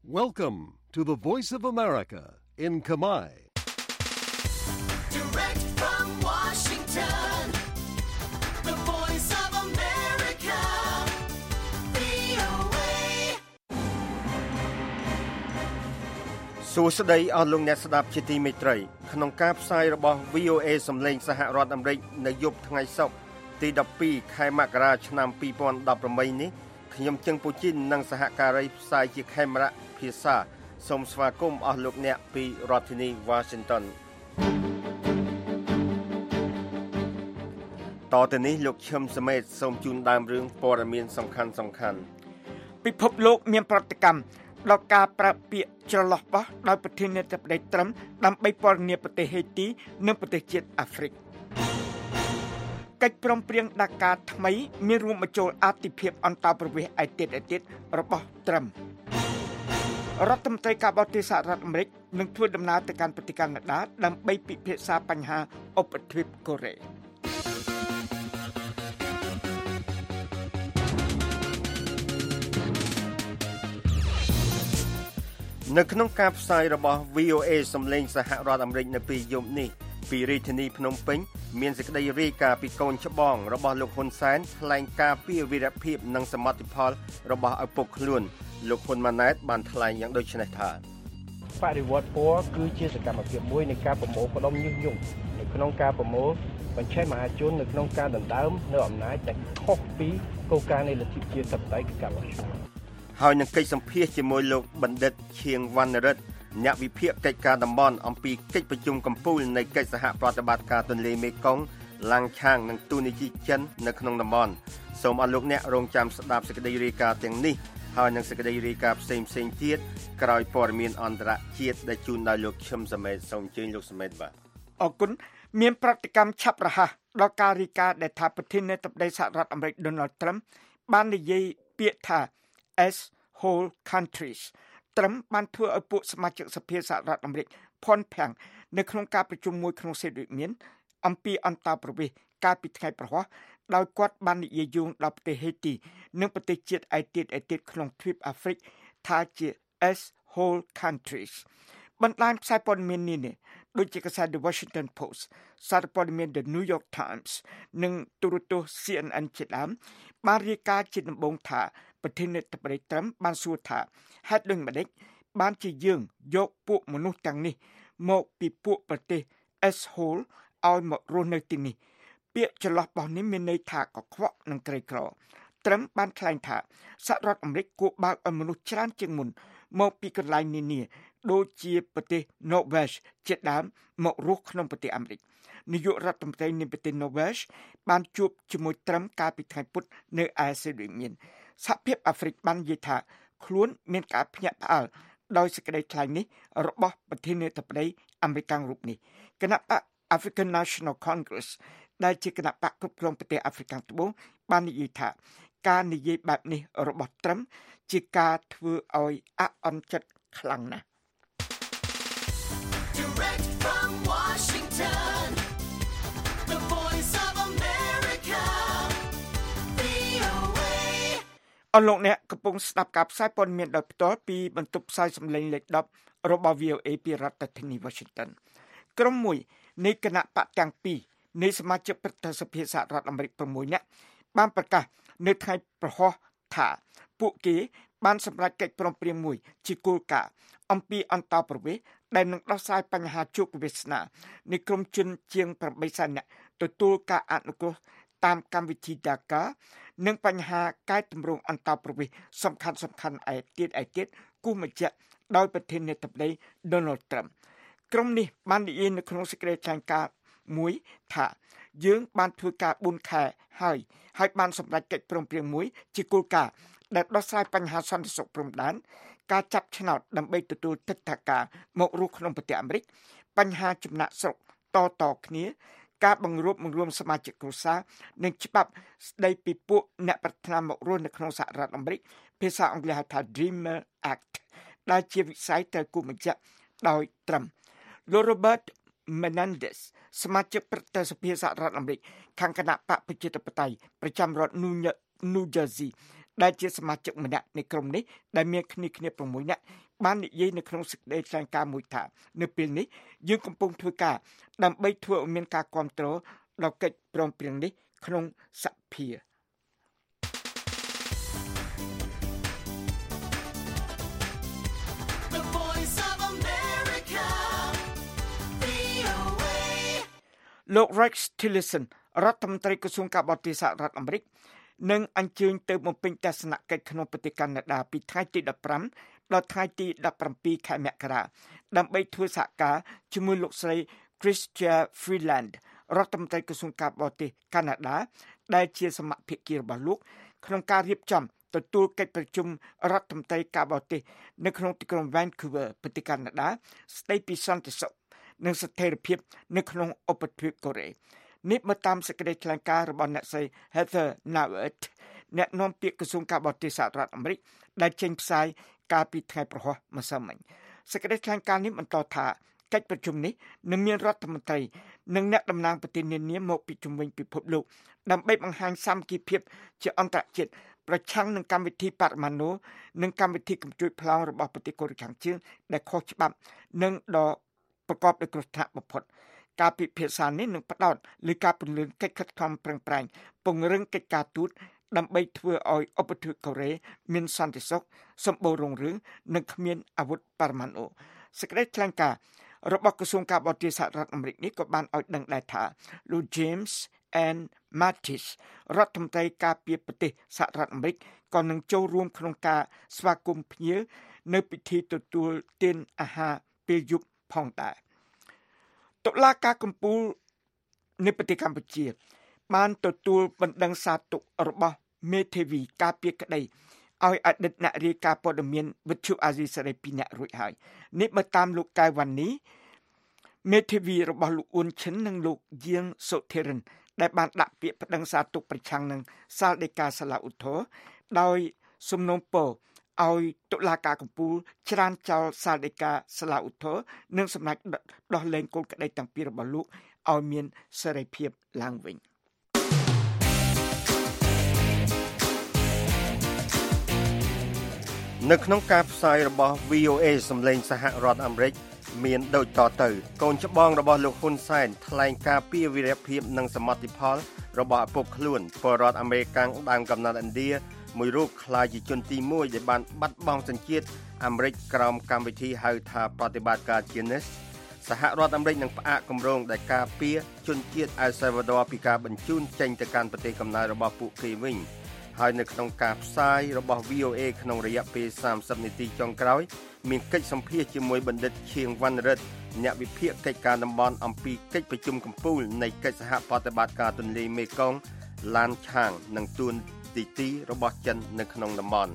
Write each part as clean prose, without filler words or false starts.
Welcome to the Voice of America in Khmer. Direct from Washington, the Voice of America, VOA. សួស្តីអស់លោកអ្នកស្ដាប់ជាទីមេត្រីក្នុងការផ្សាយរបស់ VOA សំឡេងសហរដ្ឋអាមេរិកនៅយប់ថ្ងៃសុក្រទី12ខែមករាឆ្នាំ2018នេះខ្ញុំជឹងពូជីននិងសហការីផ្សាយជាខេមរៈភាសាសូមស្វាគមន៍អស់លោកអ្នកពីរដ្ឋធានី Washington តទៅនេះលោកឈឹមសមេតសូមជូនដើមរឿងព័ត៌មានសំខាន់ពិភពលោកមានប្រតិកម្មដល់ការប្រើពាក្យច្រឡោះបោះដោយប្រធានាធិបតីត្រឹមដើម្បីពណ៌នាប្រទេសហេទីនិងប្រទេសជាតិអាហ្វ្រិកកិច្ចព្រមព្រៀងដាកាថ្មីមានរួមបញ្ចូលអាទិភាពអន្តរប្រវេសន៍ឯទៀតរបស់ត្រឹមរដ្ឋមន្ត្រីការបរទេសសហរដ្ឋអាមេរិកនឹងធ្វើដំណើរទៅកាន់ប្រទេសកាណាដាដើម្បីពិភាក្សាបញ្ហាឧបទ្វីបកូរ៉េនៅក្នុងការផ្សាយរបស់ VOA សំឡេងសហរដ្ឋអាមេរិកនៅពេលយប់នេះពីរាជធានីភ្នំពេញមានសេចក្តីរាយការណ៍ពីកូនច្បងរបស់លោកហ៊ុនសែនថ្លែងការពីវីរភាពនិងសមិទ្ធផលរបស់ឪពុកខ្លួនលោកហ៊ុនម៉ាណែតបានថ្លែងយ៉ាងដូចនេះថាបរិវត្តពណ៌គឺជាសកម្មភាពមួយនៃការប្រមូលផ្ដុំញុះញង់នៅក្នុងការប្រមូលបញ្ឆេះមហាជននៅក្នុងការដណ្ដើមនៅអំណាចដែលខុសពីគោលការណ៍នៃលទ្ធិជាតិធិបតេយ្យគឺការបោះឆ្នោតហើយនឹងកិច្ចសម្ភាសជាមួយលោកបណ្ឌិតឈៀងវណ្ណរិទ្ធអ្នកវិភាគកិច្ចការតំបន់អំពីកិច្ចប្រជុំកំពូលនៃកិច្ចសហប្រតិបត្តិការទន្លេមេគង្គឡាំងឆាងនិងទូនីតិចិននៅក្នុងតំបន់សូមអរលោកអ្នករងចាំស្ដាប់សេចក្តីរាយការណ៍ទាំងនេះហើយនឹងសេចក្តីរាយការណ៍ផ្សេងទៀតក្រោយព័ត៌មានអន្តរជាតិដែលជូនដោយលោកឈឹមសមេតសូមអញ្ជើញលោកសមេតបាទអរគុណមានប្រតិកម្មឆាប់រហ័សដល់ការរាយការណ៍ដែលថាប្រធានាធិបតីសហរដ្ឋអាមេរិក Donald Trump បាននិយាយពាក្យថា as whole countries ត្រឹមបានធ្វើឲ្យពួកសមាជិកសភាសហរដ្ឋអាមេរិកភ័ន្តភាំងនៅក្នុងការប្រជុំមួយក្នុងសេតវិមានអំពីអន្តរប្រវេសន៍កាលពីថ្ងៃប្រហ័សដោយគាត់បាននិយាយយោងដល់ប្រទេសហេទីនិងប្រទេសជាតិឯទៀតក្នុងទ្វីបអាហ្វ្រិកថាជា as whole countries បណ្ដាញផ្សាយព័ត៌មាននេះដូចជាកាសែត The Washington Post សារព័ត៌មាន The New York Times និងទូរទស្សន៍ CNN ជាដើមបានរាយការណ៍ជាដំបូងថាប្រធានាធិបតីត្រឹមបានសួរថាហេតុដូចម្តេចបានជាយើងយកពួកមនុស្សទាំងនេះមកពីពួកប្រទេស as whole ឲ្យមករស់នៅទីនេះពាក្យចន្លោះបោះនេះមានន័យថាកខ្វក់និងក្រីក្រត្រឹមបានថ្លែងថាសហរដ្ឋអាមេរិកគួរបើកឲ្យមនុស្សច្រើនជាងមុនមកពីកន្លែងនានាដូចជាប្រទេស Norway ជាដើមមករស់ក្នុងប្រទេសអាមេរិកនាយករដ្ឋមន្ត្រីនៃប្រទេស Norway បានជួបជាមួយត្រឹមកាលពីថ្ងៃពុធនៅឯសេតវិមានសហភាពអាហ្វ្រិកបាននិយាយថាខ្លួនមានការភ្ញាក់ផ្អើលដោយសេចក្តីថ្លែងនេះរបស់ប្រធានាធិបតីអាមេរិករូបនេះគណៈបក African National Congress ដែលជាគណៈបកគ្រប់គ្រងប្រទេសអាហ្វ្រិកខាងត្បូងបាននិយាយថាការនិយាយបែបនេះរបស់ត្រឹមជាការធ្វើឲ្យអអន់ចិត្តខ្លាំងណាស់ Direct from Washington, the Voice of America, VOA. អរលោកអ្នកកំពុងស្ដាប់ការផ្សាយព័ត៌មានដោយផ្ទាល់ពីបន្ទប់ផ្សាយសម្លេងលេខ10របស់ VOA ពីរដ្ឋធានី Washington ក្រុមមួយនៃគណៈបកទាំងពីរនៃសមាជិកប្រតិសភាសហរដ្ឋអាមេរិក6នាក់បានប្រកាសនៅថ្ងៃប្រហ័សថាពួកគេបានសម្រេចកិច្ចព្រមព្រៀងមួយជាគោលការណ៍អំពីអន្តរប្រវេសន៍ដែលនឹងដោះស្រាយបញ្ហាជោគវាសនានៃក្រុមជនជាង8សែននាក់ទទួលការអនុគ្រោះតាមកម្មវិធី DACA និងបញ្ហាកែតម្រង់អន្តរប្រវេសន៍សំខាន់ឯទៀតគូបញ្ជាក់ដោយប្រធានាធិបតី Donald Trump ក្រុមនេះបាននិយាយនៅក្នុងសេចក្តីថ្លែងការណ៍មួយថាយើងបានធ្វើការ4ខែហើយបានសម្រេចកិច្ចព្រមព្រៀងមួយជាគោលការណ៍ដែលដោះស្រាយបញ្ហាសន្តិសុខព្រំដែនការចាប់ឆ្នោតដើម្បីទទួលទិដ្ឋាការមករស់ក្នុងប្រទេសអាមេរិកបញ្ហាចំណាក់ស្រុកតគ្នាការបង្រួបបង្រួមសមាជិកគ្រួសារនិងច្បាប់ស្ដីពីពួកអ្នកប្រាថ្នាមករស់នៅក្នុងសហរដ្ឋអាមេរិកភាសាអង់គ្លេសហៅថា Dreamer Act ដែលជាវិស័យត្រូវគូបញ្ជាក់ដោយត្រឹមលោក Robert Menendez សមាជិកប្រតិសភាសហរដ្ឋអាមេរិកខាងគណៈបកប្រជាធិបតេយ្យប្រចាំរដ្ឋ New Jersey ដែលជាសមាជិកម្នាក់នៃក្រុមនេះដែលមានគ្នា6នាក់បាននិយាយនៅក្នុងសេចក្តីថ្លែងការណ៍មួយថានៅពេលនេះយើងកំពុងធ្វើការដើម្បីធ្វើឲ្យមានការគ្រប់គ្រងដល់កិច្ចព្រមព្រៀងនេះក្នុងសភា The Voice of America, VOA. លោក Rex Tillerson រដ្ឋមន្ត្រីក្រសួងការបរទេសសហរដ្ឋអាមេរិកនឹងអញ្ជើញទៅបំពេញទស្សនកិច្ចក្នុងប្រទេសកាណាដាពីថ្ងៃទី15ដល់ថ្ងៃទី17ខែមករាដើម្បីធ្វើសហការជាមួយលោកស្រី Chrystia Freeland រដ្ឋមន្ត្រីក្រសួងការបរទេសកាណាដាដែលជាសមាភិកីរបស់លោកក្នុងការរៀបចំទទួលកិច្ចប្រជុំរដ្ឋមន្ត្រីការបរទេសនៅក្នុងទីក្រុង Vancouver ប្រទេសកាណាដាស្ដីពីសន្តិសុខនិងស្ថិរភាពនៅក្នុងឧបទ្វីបកូរ៉េនេះមកតាមសេចក្តីថ្លែងការណ៍របស់អ្នកស្រី Heather Nauert អ្នកនាំពាក្យក្រសួងការបរទេសសហរដ្ឋអាមេរិកដែលចេញផ្សាយកាលពីថ្ងៃប្រហោះម្សិលមិញសេចក្តីថ្លែងការណ៍នេះបន្តថាកិច្ចប្រជុំនេះនឹងមានរដ្ឋមន្ត្រីនិងអ្នកតំណាងប្រទេសនានាមកពីជុំវិញពិភពលោកដើម្បីបង្ហាញសាមគ្គីភាពជាអន្តរជាតិប្រឆាំងនឹងកម្មវិធីបរិមាណូនិងកម្មវិធីកំជួចប្លង់របស់ប្រទេសកូរ៉េខាងជើងដែលខុសច្បាប់និងដ៏ប្រកបដោយគ្រោះថ្នាក់បំផុតការពិភាក្សានេះនឹងផ្ដោតលើការពន្លឿនកិច្ចខិតខំប្រឹងប្រែងពង្រឹងកិច្ចការទូតដើម្បីធ្វើឲ្យឧបទ្វីបកូរ៉េមានសន្តិសុខសម្បូររុងរឿងនិងគ្មានអាវុធបរិមាណូសេចក្តីថ្លែងការណ៍របស់ក្រសួងការបរទេសសហរដ្ឋអាមេរិកនេះក៏បានឲ្យដឹងដែរថាលោក James and Mattis រដ្ឋមន្ត្រីការពារប្រទេសសហរដ្ឋអាមេរិកក៏នឹងចូលរួមក្នុងការស្វាគមន៍ភ្ញៀវនៅពិធីទទួលទានអាហារពេលយប់ផងដែរតុលាការកំពូលនៃប្រទេសកម្ពុជាបានទទួលបណ្ដឹងសារទុករបស់មេធាវីការពារក្តីឲ្យអតីតអ្នករាយការណ៍ព័ត៌មានវិទ្យុអាស៊ីសេរី2នាក់រួចហើយនេះបើតាមលោកកែវវ៉ានីមេធាវីរបស់លោកអ៊ុនឈិននិងលោកយាងសុធិរិនដែលបានដាក់ពាក្យប្តឹងសារទុកប្រឆាំងនឹងសាលដីកាសាឡាឧទ្ធរដោយសំណូមពរឲ្យតុលាការកំពូលច្រានចោលសាលដីកាសាឡាឧទ្ធរនិងសម្ដេចដោះលែងកូនក្តីទាំងពីររបស់លោកឲ្យមានសេរីភាពឡើងវិញនៅក្នុងការផ្សាយរបស់ VOA សម្លេងសហរដ្ឋអាមេរិកមានដូចតទៅកូនច្បងរបស់លោកហ៊ុនសែនថ្លែងការពីវីរភាពនិងសមិទ្ធផលរបស់ឪពុកខ្លួនពលរដ្ឋអាមេរិកដើមកំណើតឥណ្ឌាមួយរូបក្លាយជាជនទី1ដែលបានបាត់បង់សញ្ជាតិអាមេរិកក្រោមកម្មវិធីហៅថាប្រតិបត្តិការ Genesis សហរដ្ឋអាមេរិកនឹងផ្អាកគម្រោងដែលការពារជនជាតិអែលសាវ៉ាដ័រពីការបញ្ជូនចេញទៅកាន់ប្រទេសកំណើតរបស់ពួកគេវិញហើយនៅក្នុងការផ្សាយរបស់ VOA ក្នុងរយៈពេល30នាទីចុងក្រោយមានកិច្ចសម្ភាសជាមួយបណ្ឌិតឈៀងវណ្ណរិទ្ធអ្នកវិភាគកិច្ចការតំបន់អំពីកិច្ចប្រជុំកំពូលនៃកិច្ចសហប្រតិបត្តិការទន្លេមេគង្គឡានឆាងនិងទួនាទីរបស់ចិននៅក្នុងតំបន់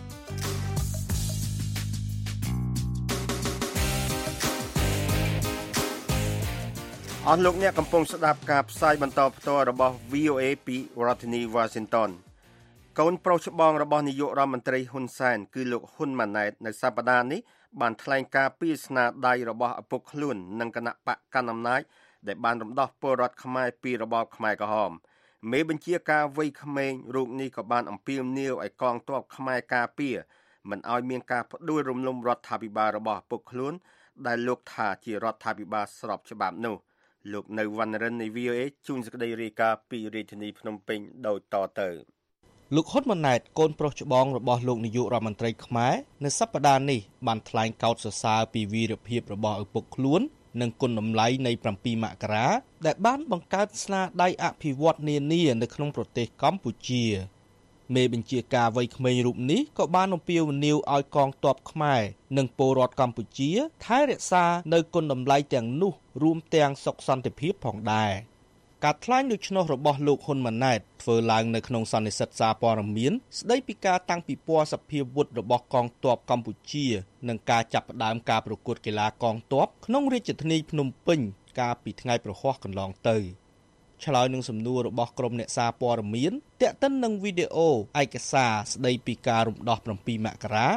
អស់លោកអ្នកកំពុងស្ដាប់ការផ្សាយបន្តផ្ទាល់របស់ VOA ពីរដ្ឋធានី Washington កូនប្រុសច្បងរបស់នាយករដ្ឋមន្ត្រីហ៊ុនសែនគឺលោកហ៊ុនម៉ាណែតនៅសប្តាហ៍នេះបានថ្លែងការពីស្នាដៃរបស់ឪពុកខ្លួននិងគណៈបកកណ្ដាលអំណាចដែលបានរំដោះពលរដ្ឋខ្មែរពីរបបខ្មែរក្រហមមេបញ្ជាការវ័យក្មេងរូបនេះក៏បានអំពាវនាវឲ្យកងទ័ពខ្មែរការពារមិនឲ្យមានការផ្ដួលរំលំរដ្ឋាភិបាលរបស់ឪពុកខ្លួនដែលលោកថាជារដ្ឋាភិបាលស្របច្បាប់នោះលោកនៅវណ្ណរិននៃ VOA ជួនសេចក្តីរាយការណ៍ពីរាជធានីភ្នំពេញដូចតទៅលោកហ៊ុនម៉ាណែតកូនប្រុសច្បងរបស់លោកនាយករដ្ឋមន្ត្រីខ្មែរនៅសប្តាហ៍នេះបានថ្លែងកោតសរសើរពីវីរភាពរបស់ឪពុកខ្លួននិងគុណតម្លៃនៃ7មករាដែលបានបង្កើតស្នាដៃអភិវឌ្ឍនានានៅក្នុងប្រទេសកម្ពុជាមេបញ្ជាការវ័យក្មេងរូបនេះក៏បានអំពាវនាវឲ្យកងទ័ពខ្មែរនិងពលរដ្ឋកម្ពុជាថែរក្សានៅគុណតម្លៃទាំងនោះរួមទាំងសុខសន្តិភាពផងដែរការថ្លែងដូច្នោះរបស់លោកហ៊ុនម៉ាណែតធ្វើឡើងនៅក្នុងសន្និសីទសារព័ត៌មានស្ដីពីការតាំងពិព័រណ៍សភាវុធរបស់កងទ័ពកម្ពុជានិងការចាប់ផ្ដើមការប្រកួតកីឡាកងទ័ពក្នុងរាជធានីភ្នំពេញកាលពីថ្ងៃប្រហ័សកន្លងទៅឆ្លើយនឹងសំណួររបស់ក្រុមអ្នកសារព័ត៌មានទាក់ទិននឹងវីដេអូឯកសារស្ដីពីការរំដោះ7មករា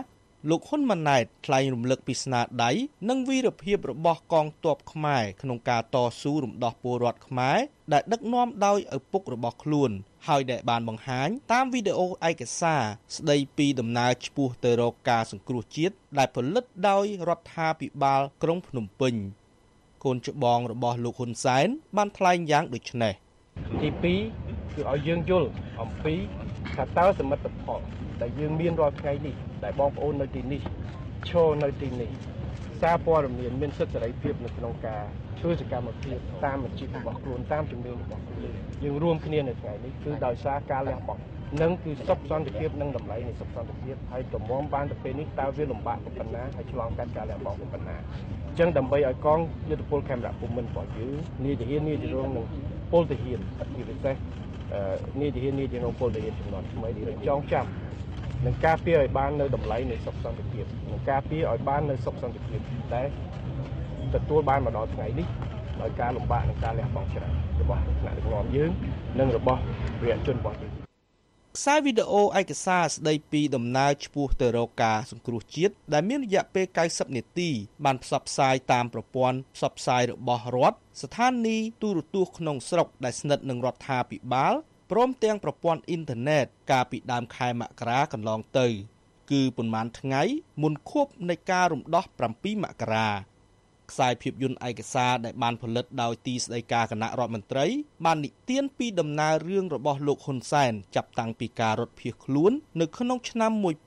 លោកហ៊ុនម៉ាណែតថ្លែងរំលឹកពីស្នាដៃនិងវីរភាពរបស់កងទ័ពខ្មែរក្នុងការតស៊ូរំដោះពលរដ្ឋខ្មែរដែលដឹកនាំដោយឪពុករបស់ខ្លួនហើយដែលបានបង្ហាញតាមវីដេអូឯកសារស្ដីពីដំណើរឆ្ពោះទៅរកការសង្គ្រោះជាតិដែលផលិតដោយរដ្ឋាភិបាលក្រុងភ្នំពេញកូនច្បងរបស់លោកហ៊ុនសែនបានថ្លែងយ៉ាងដូចនេះទី2គឺឲ្យយើងយល់អំពីថាតើសមិទ្ធផលដែលយើងមានរាល់ថ្ងៃនេះដែលបងប្អូននៅទីនេះឈរនៅទីនេះសារព័ត៌មានសិទ្ធិសេរីភាពនៅក្នុងការធ្វើសកម្មភាពតាមអាជីពរបស់ខ្លួនតាមជំនឿរបស់ខ្លួនយើងរួមគ្នានៅថ្ងៃនេះគឺដោយសារការលះបង់នឹងគឺសុខសន្តិភាពនិងតម្លៃនៃសុខសន្តិភាពហើយទំមបានទៅពេលនេះតើវាលំបាកប៉ុណ្ណាហើយឆ្លងកាត់ការលះបង់ប៉ុណ្ណាអញ្ចឹងដើម្បីឲ្យកងយុទ្ធពលខេមរៈភូមិន្ទរបស់យើងនាយទាហាននាយរងនិងពលទាហានជាពិសេសនាយទាហាននាយរងពលទាហានចំនួនថ្មីនេះចងចាំនឹងការពារឲ្យបាននៅតម្លៃនៃសុខសន្តិភាពនឹងការពារឲ្យបាននៅសុខសន្តិភាពដែលទទួលបានមកដល់ថ្ងៃនេះដោយការលំបាកនិងការលះបង់ច្រើនរបស់ថ្នាក់ដឹកនាំយើងនិងរបស់ប្រជាជនរបស់យើងខ្សែវីដេអូឯកសារស្ដីពីដំណើរឆ្ពោះទៅរកការសង្គ្រោះជាតិដែលមានរយៈពេល90នាទីបានផ្សព្វផ្សាយតាមប្រព័ន្ធផ្សព្វផ្សាយរបស់រដ្ឋស្ថានីយ៍ទូរទស្សន៍ក្នុងស្រុកដែលស្និទ្ធនឹងរដ្ឋាភិបាលព្រមទាំងប្រព័ន្ធអ៊ីនធឺណិតកាលពីដើមខែមករាកន្លងទៅគឺប៉ុន្មានថ្ងៃមុនខួបនៃការរំដោះ7មករាខ្សែភាពយន្តឯកសារដែលបានផលិតដោយទីស្តីការគណៈរដ្ឋមន្ត្រីបាននិទានពីដំណើររឿងរបស់លោកហ៊ុនសែនចាប់តាំងពីការរត់ភៀសខ្លួននៅក្នុងឆ្នាំ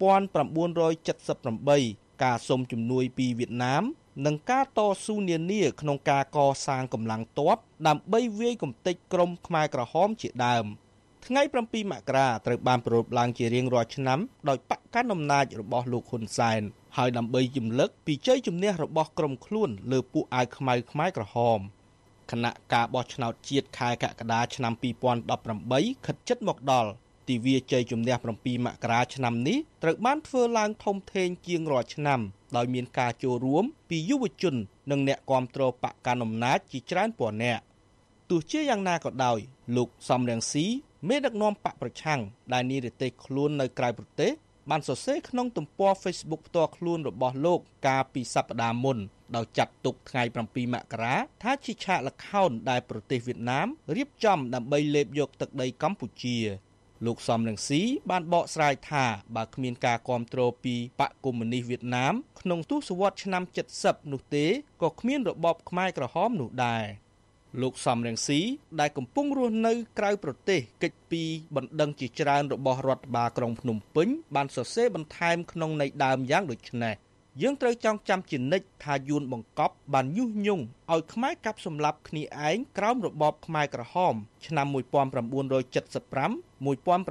1978ការសុំជំនួយពីវៀតណាមនិងការតស៊ូនានាក្នុងការកសាងកម្លាំងទ័ពដើម្បីវាយកំទេចក្រុមខ្មែរក្រហមជាដើមថ្ងៃ7មករាត្រូវបានប្រារព្ធឡើងជារៀងរាល់ឆ្នាំដោយបកកាន់អំណាចរបស់លោកហ៊ុនសែនហើយដើម្បីរំលឹកពីជ័យជំនះរបស់ក្រុមខ្លួនលើពួកអាវខ្មៅខ្មែរក្រហមគណៈការបោះឆ្នោតជាតិខែកក្កដាឆ្នាំ2018ខិតជិតមកដល់ទិវាជ័យជំនះ7មករាឆ្នាំនេះត្រូវបានធ្វើឡើងធំធេងជាងរាល់ឆ្នាំដោយមានការចូលរួមពីយុវជននិងអ្នកគាំទ្របកកាន់អំណាចជាច្រើនពាន់នាក់ទោះជាយ៉ាងណាក៏ដោយលោកសំរងស៊ីមេដឹកនាំបកប្រឆាំងដែលនិរទេសខ្លួននៅក្រៅប្រទេសបានសរសេរក្នុងទំព័រ Facebook ផ្ទាល់ខ្លួនរបស់លោកកាលពីសប្តាហ៍មុនដោយចាត់ទុកថ្ងៃ7មករាថាជាឆាកល្ខោនដែលប្រទេសវៀតណាមរៀបចំដើម្បីលេបយកទឹកដីកម្ពុជាលោកសំរងស៊ីបានបកស្រាយថាបើគ្មានការគាំទ្រពីបកកុម្មុយនីសវៀតណាមក្នុងទសវត្សរ៍ឆ្នាំ70នោះទេក៏គ្មានរបបខ្មែរក្រហមនោះដែរលោកសំរងស៊ីដែលកំពុងរស់នៅក្រៅប្រទេសកិច្ចពីបណ្ដឹងជាច្រើនរបស់រដ្ឋបាលក្រុងភ្នំពេញបានសរសេរបន្ថែមក្នុងន័យដើមយ៉ាងដូចនេះយើងត្រូវចងចាំជានិច្ចថាយួនបង្កប់បានយុះញង់ឲ្យខ្មែរកាប់សម្លាប់គ្នាឯងក្រោមរបបខ្មែរក្រហមឆ្នាំ1975 1979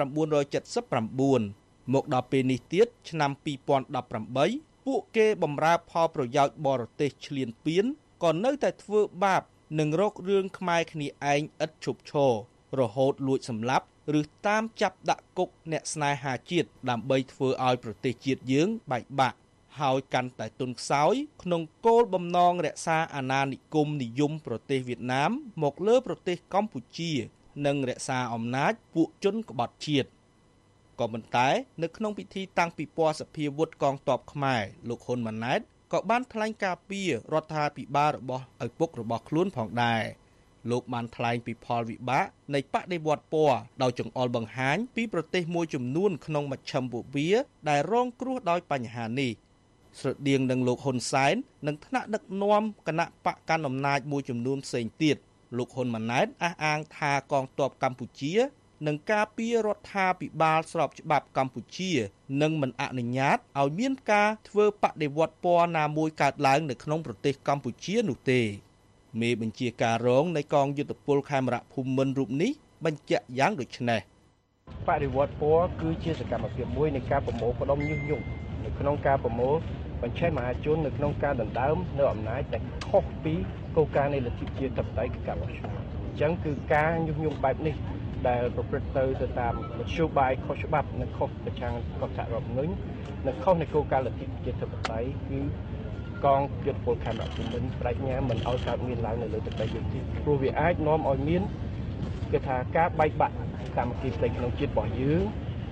មកដល់ពេលនេះទៀតឆ្នាំ2018ពួកគេបំរើផលប្រយោជន៍បរទេសឈ្លានពានក៏នៅតែធ្វើបាបនឹងរករឿងខ្មែរគ្នាឯងឥតឈប់ឈររហូតលួចសម្លាប់ឬតាមចាប់ដាក់គុកអ្នកស្នេហាជាតិដើម្បីធ្វើឲ្យប្រទេសជាតិយើងបែកបាក់ហើយកាន់តែទន់ខ្សោយក្នុងគោលបំណងរក្សាអាណានិគមនិយមប្រទេសវៀតណាមមកលើប្រទេសកម្ពុជានិងរក្សាអំណាចពួកជនក្បត់ជាតិក៏ប៉ុន្តែនៅក្នុងពិធីតាំងពិព័រណ៍សភាវុធកងទ័ពខ្មែរលោកហ៊ុនម៉ាណែតក៏បានថ្លែងការពីរដ្ឋាភិបាលរបស់ឪពុករបស់ខ្លួនផងដែរលោកបានថ្លែងពីផលវិបាកនៃបដិវត្តពណ៌ដោយចង្អុលបង្ហាញពីប្រទេសមួយចំនួនក្នុងមជ្ឈិមបូព៌ាដែលរងគ្រោះដោយបញ្ហានេះស្រដៀងនឹងលោកហ៊ុនសែននិងថ្នាក់ដឹកនាំគណៈបកកណ្ដាលអំណាចមួយចំនួនផ្សេងទៀតលោកហ៊ុនម៉ាណែតអះអាងថាកងទ័ពកម្ពុជានឹងការពាររដ្ឋាភិបាលស្របច្បាប់កម្ពុជានិងមិនអនុញ្ញាតឲ្យមានការធ្វើបដិវត្តពណ៌ណាមួយកើតឡើងនៅក្នុងប្រទេសកម្ពុជានោះទេមេបញ្ជាការរងនៃកងយុទ្ធពលខេមរៈភូមិន្ទរូបនេះបញ្ជាក់យ៉ាងដូចនេះបដិវត្តពណ៌គឺជាសកម្មភាពមួយនៃការប្រមូលផ្ដុំញុះញង់នៅក្នុងការប្រមូលបញ្ឆេះមហាជននៅក្នុងការដណ្ដើមនៅអំណាចដែលខុសពីគោលការណ៍នៃលទ្ធិជាតិធិបតេយ្យគឺការបោះឆ្នោតអញ្ចឹងគឺការញុះញង់បែបនេះដែលប្រព្រឹត្តទៅតាមមធ្យោបាយខុសច្បាប់និងខុសប្រឆាំងកฎសហរដ្ឋធម្មនុញ្ញនិងខុសនៃគោលការណ៍លទ្ធិជាតិធិបតេយ្យគឺកងយុទ្ធពលខេមរៈភូមិន្ទបដិញ្ញាមិនឲ្យកើតមានឡើងនៅលើទឹកដីយើងទេព្រោះវាអាចនាំឲ្យមានគេថាការបែកបាក់សាមគ្គីភាពក្នុងជាតិរបស់យើង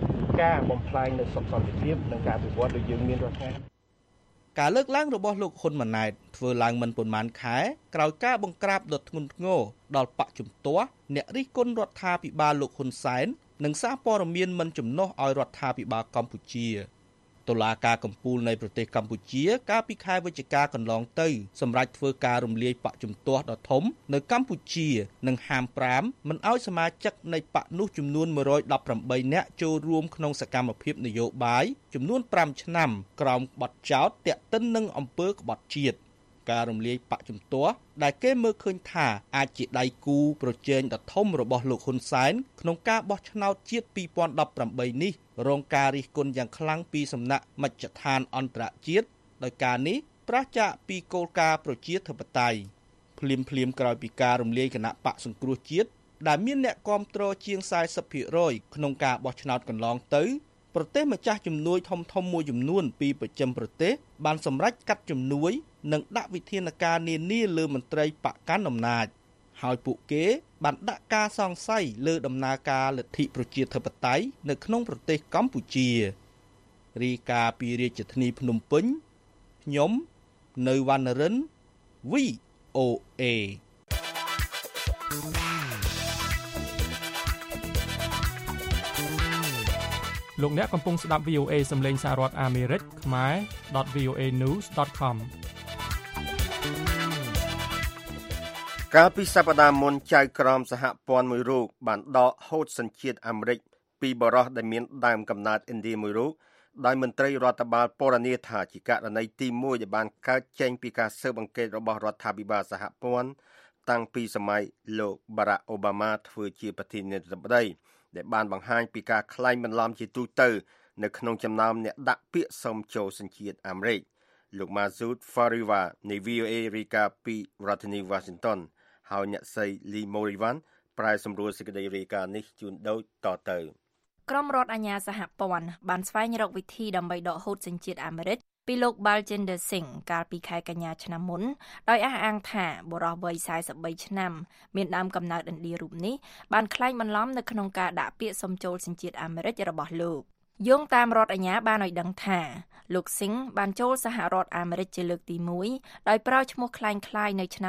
ការបំផ្លាញនៅសុខសន្តិភាពនិងការវិវត្តដែលយើងមានរាល់ថ្ងៃការលើកឡើងរបស់លោកហ៊ុនម៉ាណែតធ្វើឡើងមិនប៉ុន្មានខែក្រោយការបង្ក្រាបដុតធ្ងន់ធ្ងរដល់បកជំទាស់អ្នករិះគន់រដ្ឋាភិបាលលោកហ៊ុនសែននិងសារព័ត៌មានមិនជំនួសឲ្យរដ្ឋាភិបាលកម្ពុជាតុលាការកំពូលនៃប្រទេសកម្ពុជាកាលពីខែវិច្ឆិកាកន្លងទៅសម្រាប់ធ្វើការរំលាយបកជំទាស់ដ៏ធំនៅកម្ពុជានិងហាម5មិនឲ្យសមាជិកនៃបកនោះចំនួន118នាក់ចូលរួមក្នុងសកម្មភាពនយោបាយចំនួន5ឆ្នាំក្រោមបទចោទទាក់ទិននឹងអំពើក្បត់ជាតិការរំលាយបកជំទាស់ដែលគេមើលឃើញថាអាចជាដៃគូប្រជែងដ៏ធំរបស់លោកហ៊ុនសែនក្នុងការបោះឆ្នោតជាតិ2018នេះរងការរិះគន់យ៉ាងខ្លាំងពីសំណាក់មជ្ឈដ្ឋានអន្តរជាតិដោយការនេះប្រឆាចពីគោលការណ៍ប្រជាធិបតេយ្យភ្លាមក្រោយពីការរំលាយគណៈបកសង្គ្រោះជាតិដែលមានអ្នកគាំទ្រជាង 40% ក្នុងការបោះឆ្នោតកន្លងទៅប្រទេសម្ចាស់ជំនួយធំមួយចំនួនពីប្រចាំប្រទេសបានសម្រេចកាត់ជំនួយនិងដាក់វិធានការនានាលើមន្ត្រីបកកាន់អំណាចហើយពួកគេបានដាក់ការសង្ស័យលើដំណើរការលទ្ធិប្រជាធិបតេយ្យនៅក្នុងប្រទេសកម្ពុជារាយការណ៍ពីរាជធានីភ្នំពេញខ្ញុំនៅវណ្ណរិន VOA លោកអ្នកកំពុងស្ដាប់ VOA សំឡេងសហរដ្ឋអាមេរិកខ្មែរ .voanews.com កាលពីសប្តាហ៍មុនចៅក្រមសហព័ន្ធមួយរូបបានដកហូតសញ្ជាតិអាមេរិកពីបរិសុទ្ធដែលមានដើមកំណើតឥណ្ឌាមួយរូបដោយមន្ត្រីរដ្ឋបាលពណ៌នាថាជាករណីទី1ដែលបានកើតចេញពីការស៊ើបអង្កេតរបស់រដ្ឋាភិបាលសហព័ន្ធតាំងពីសម័យលោក Barack Obama ធ្វើជាប្រធានាធិបតីដែលបានបង្ហាញពីការក្លែងបន្លំជាទូទៅនៅក្នុងចំណោមអ្នកដាក់ពាក្យសុំចូលសញ្ជាតិអាមេរិកលោក Mazud Fariwa នៃ VOA រាយការណ៍ពីរដ្ឋធានី Washington ហើយអ្នកស្រី Lee Morivan ប្រែសម្រួលសេចក្តីរាយការណ៍នេះជូនដូចតទៅក្រុមរដ្ឋអាជ្ញាសហព័ន្ធបានស្វែងរកវិធីដើម្បីដកហូតសញ្ជាតិអាមេរិកពីលោក Baljinder Singh កាលពីខែកញ្ញាឆ្នាំមុនដោយអះអាងថាបុរសវ័យ43ឆ្នាំមានដើមកំណើតឥណ្ឌារូបនេះបានក្លែងបន្លំនៅក្នុងការដាក់ពាក្យសុំចូលសញ្ជាតិអាមេរិករបស់លោកយោងតាមរដ្ឋអាជ្ញាបានឲ្យដឹងថាលោក Singh បានចូលសហរដ្ឋអាមេរិកជាលើកទី1ដោយប្រើឈ្មោះคล้ายៗនៅឆ្នាំ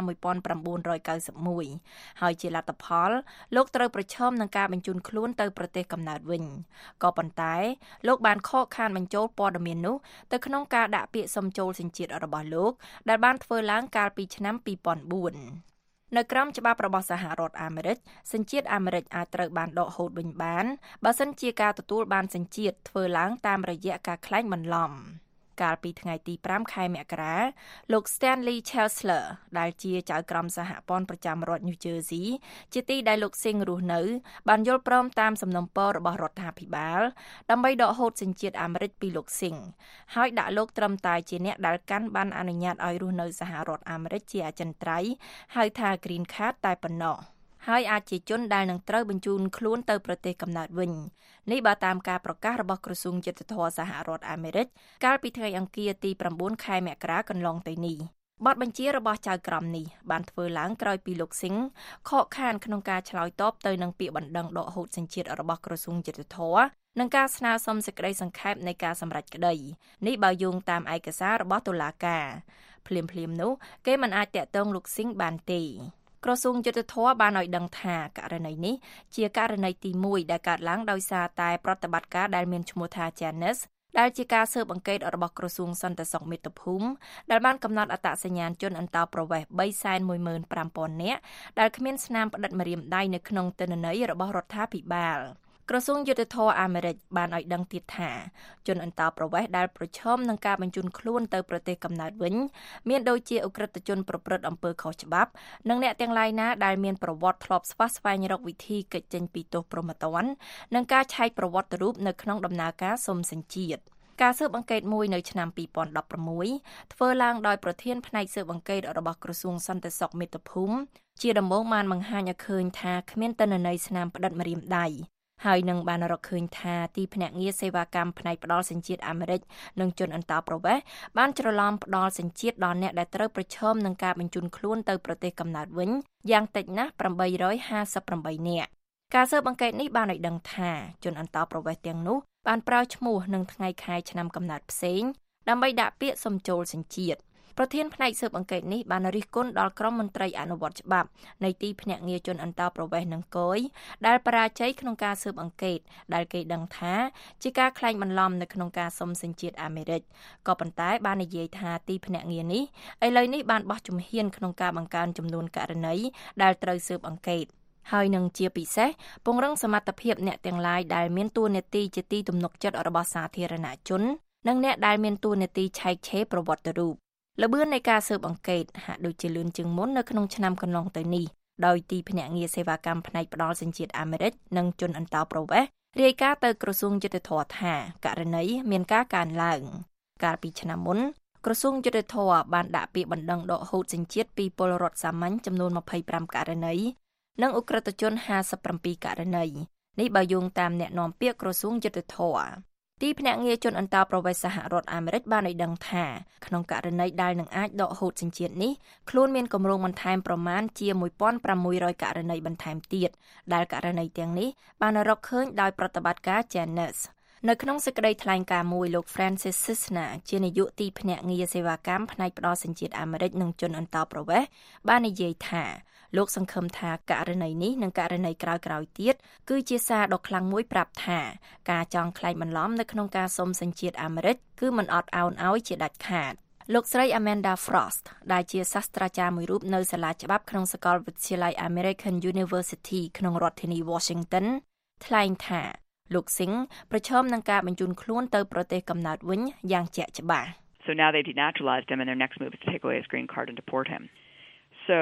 1991ហើយជាលទ្ធផលលោកត្រូវប្រឈមនឹងការបញ្ជូនខ្លួនទៅប្រទេសកំណើតវិញក៏ប៉ុន្តែលោកបានខកខានបញ្ចូលព័ត៌មាននោះទៅក្នុងការដាក់ពាក្យសុំចូលសញ្ជាតិរបស់លោកដែលបានធ្វើឡើងកាលពីឆ្នាំ2004នៅក្រោមច្បាប់របស់សហរដ្ឋអាមេរិកសញ្ជាតិអាមេរិកអាចត្រូវបានដកហូតវិញបានបើសិនជាការទទួលបានសញ្ជាតិធ្វើឡើងតាមរយៈការក្លែងបន្លំកាលពីថ្ងៃទី5ខែមករាលោក Stanley Chelser ដែលជាចៅក្រមសហព័ន្ធប្រចាំរដ្ឋ New Jersey ជាទីដែលលោក Singh រស់នៅបានយល់ព្រមតាមសំណុំពររបស់រដ្ឋាភិបាលដើម្បីដកហូតសញ្ជាតិអាមេរិកពីលោក Singh ហើយដាក់លោកត្រឹមតែជាអ្នកដែលកាន់បានអនុញ្ញាតឲ្យរស់នៅសហរដ្ឋអាមេរិកជាអចិន្ត្រៃយ៍ហៅថា Green Card តែប៉ុណ្ណោះហើយអាចជាជនដែលនឹងត្រូវបញ្ជូនខ្លួនទៅប្រទេសកំណើតវិញនេះបើតាមការប្រកាសរបស់ក្រសួងយុទ្ធភ័ពសហរដ្ឋអាមេរិកកាលពីថ្ងៃអង្គារទី9ខែមករាកន្លងទៅនេះបទបញ្ជារបស់ចៅក្រមនេះបានធ្វើឡើងក្រោយពីលោក Singh ខកខានក្នុងការឆ្លើយតបទៅនឹងពាក្យបណ្ដឹងដកហូតសញ្ជាតិរបស់ក្រសួងយុទ្ធភ័ពនិងការស្នើសុំសេចក្តីសង្ខេបនៃការសម្រេចក្តីនេះបើយោងតាមឯកសាររបស់តុលាការភ្លាមនោះគេមិនអាចតាក់ទងលោក Singh បានទេក្រសួងយុទ្ធភ័ពបានឲ្យដឹងថាករណីនេះជាករណីទី1ដែលកើតឡើងដោយសារតែប្រតិបត្តិការដែលមានឈ្មោះថា Janus ដែលជាការស៊ើបអង្កេតរបស់ក្រសួងសន្តិសុខមាតុភូមិដែលបានកំណត់អត្តសញ្ញាណជនអន្តោប្រវេសន៍ 315,000 នាក់ដែលគ្មានស្នាមផ្តិតម្រាមដៃនៅក្នុងទិន្នន័យរបស់រដ្ឋាភិបាលក្រសួងយុទ្ធភ័ពអាមេរិកបានឲ្យដឹងទៀតថាជនអន្តោប្រវេសន៍ដែលប្រឈមនឹងការបញ្ជូនខ្លួនទៅប្រទេសកំណើតវិញមានដូចជាអ ுக ្រិតជនប្រព្រឹត្តអំពើខុសច្បាប់និងអ្នកទាំងឡាយណាដែលមានប្រវត្តិធ្លាប់ស្វែងរកវិធីគេចចេញពីទោសប្រមទណ្ឌនិងការឆែកប្រវត្តិរូបនៅក្នុងដំណើរការសុំសញ្ជាតិការស៊ើបអង្កេតមួយនៅឆ្នាំ2016ធ្វើឡើងដោយប្រធានផ្នែកស៊ើបអង្កេតរបស់ក្រសួងសន្តិសុខមាតុភូមិជាដំបូងបានបង្ហាញឲ្យឃើញថាគ្មានទិន្នន័យស្នាមផ្តិតម្រាមដៃហើយនឹងបានរកឃើញថាទីភ្នាក់ងារសេវាកម្មផ្នែកផ្ដល់សញ្ជាតិអាមេរិកនិងជនអន្តោប្រវេសន៍បានច្រឡំផ្ដល់សញ្ជាតិដល់អ្នកដែលត្រូវប្រឈមនឹងការបញ្ជូនខ្លួនទៅប្រទេសកំណើតវិញយ៉ាងតិចណាស់858នាក់ការស៊ើបអង្កេតនេះបានឲ្យដឹងថាជនអន្តោប្រវេសន៍ទាំងនោះបានប្រើឈ្មោះនិងថ្ងៃខែឆ្នាំកំណើតផ្សេងដើម្បីដាក់ពាក្យសុំចូលសញ្ជាតិប្រធានផ្នែកស៊ើបអង្កេតនេះបានរិះគន់ដល់ក្រុមមន្ត្រីអនុវត្តច្បាប់នៃទីភ្នាក់ងារជនអន្តោប្រវេសន៍និងគយដែលបរាជ័យក្នុងការស៊ើបអង្កេតដែលគេដឹងថាជាការក្លែងបន្លំនៅក្នុងការសុំសញ្ជាតិអាមេរិកក៏ប៉ុន្តែបាននិយាយថាទីភ្នាក់ងារនេះឥឡូវនេះបានបោះជំហានក្នុងការបង្កើនចំនួនករណីដែលត្រូវស៊ើបអង្កេតហើយនឹងជាពិសេសពង្រឹងសមត្ថភាពអ្នកទាំងឡាយដែលមានតួនាទីជាទីទំនុកចិត្តរបស់សាធារណជននិងអ្នកដែលមានតួនាទីឆែកឆេរប្រវត្តិរូបល្បឿននៃការស៊ើបអង្កេតហាក់ដូចជាលឿនជាងមុននៅក្នុងឆ្នាំកន្លងទៅនេះដោយទីភ្នាក់ងារសេវាកម្មផ្នែកផ្ដល់សញ្ជាតិអាមេរិកនិងជនអន្តោប្រវេសន៍រាយការណ៍ទៅក្រសួងយុត្តិធម៌ថាករណីមានការកើនឡើងកាលពីឆ្នាំមុនក្រសួងយុត្តិធម៌បានដាក់ពាក្យបណ្ដឹងដកហូតសញ្ជាតិពីពលរដ្ឋសាមញ្ញចំនួន25ករណីនិងឧក្រិដ្ឋជន57ករណីនេះបើយោងតាមអ្នកនាំពាក្យក្រសួងយុត្តិធម៌ទីភ្នាក់ងារជនអន្តោប្រវេសន៍សហរដ្ឋអាមេរិកបានឲ្យដឹងថាក្នុងករណីដែលនឹងអាចដកហូតសញ្ជាតិនេះខ្លួនមានគម្រោងបន្ថែមប្រមាណជា 1,600 ករណីបន្ថែមទៀតដែលករណីទាំងនេះបានរកឃើញដោយប្រតិបត្តិការ Janus នៅក្នុងសេចក្តីថ្លែងការណ៍មួយលោក Francis Sisna ជានាយកទីភ្នាក់ងារសេវាកម្មផ្នែកផ្ដល់សញ្ជាតិអាមេរិកនិងជនអន្តោប្រវេសន៍បាននិយាយថាលោកសង្ឃឹមថាករណីនេះនិងករណីក្រោយៗទៀតគឺជាសារដ៏ខ្លាំងមួយប្រាប់ថាការចង់ក្លែងបន្លំនៅក្នុងការសុំសញ្ជាតិអាមេរិកគឺមិនអត់ឱនឲ្យជាដាច់ខាតលោកស្រី Amanda Frost ដែលជាសាស្ត្រាចារ្យមួយរូបនៅសាលាច្បាប់ក្នុងសាកលវិទ្យាល័យ American University ក្នុងរដ្ឋធានី Washington ថ្លែងថាលោកស៊ីងប្រឈមនឹងការបញ្ជូនខ្លួនទៅប្រទេសកំណើតវិញយ៉ាងជាក់ច្បាស់ So now they denaturalized him and their next move is to take away his green card and deport him. So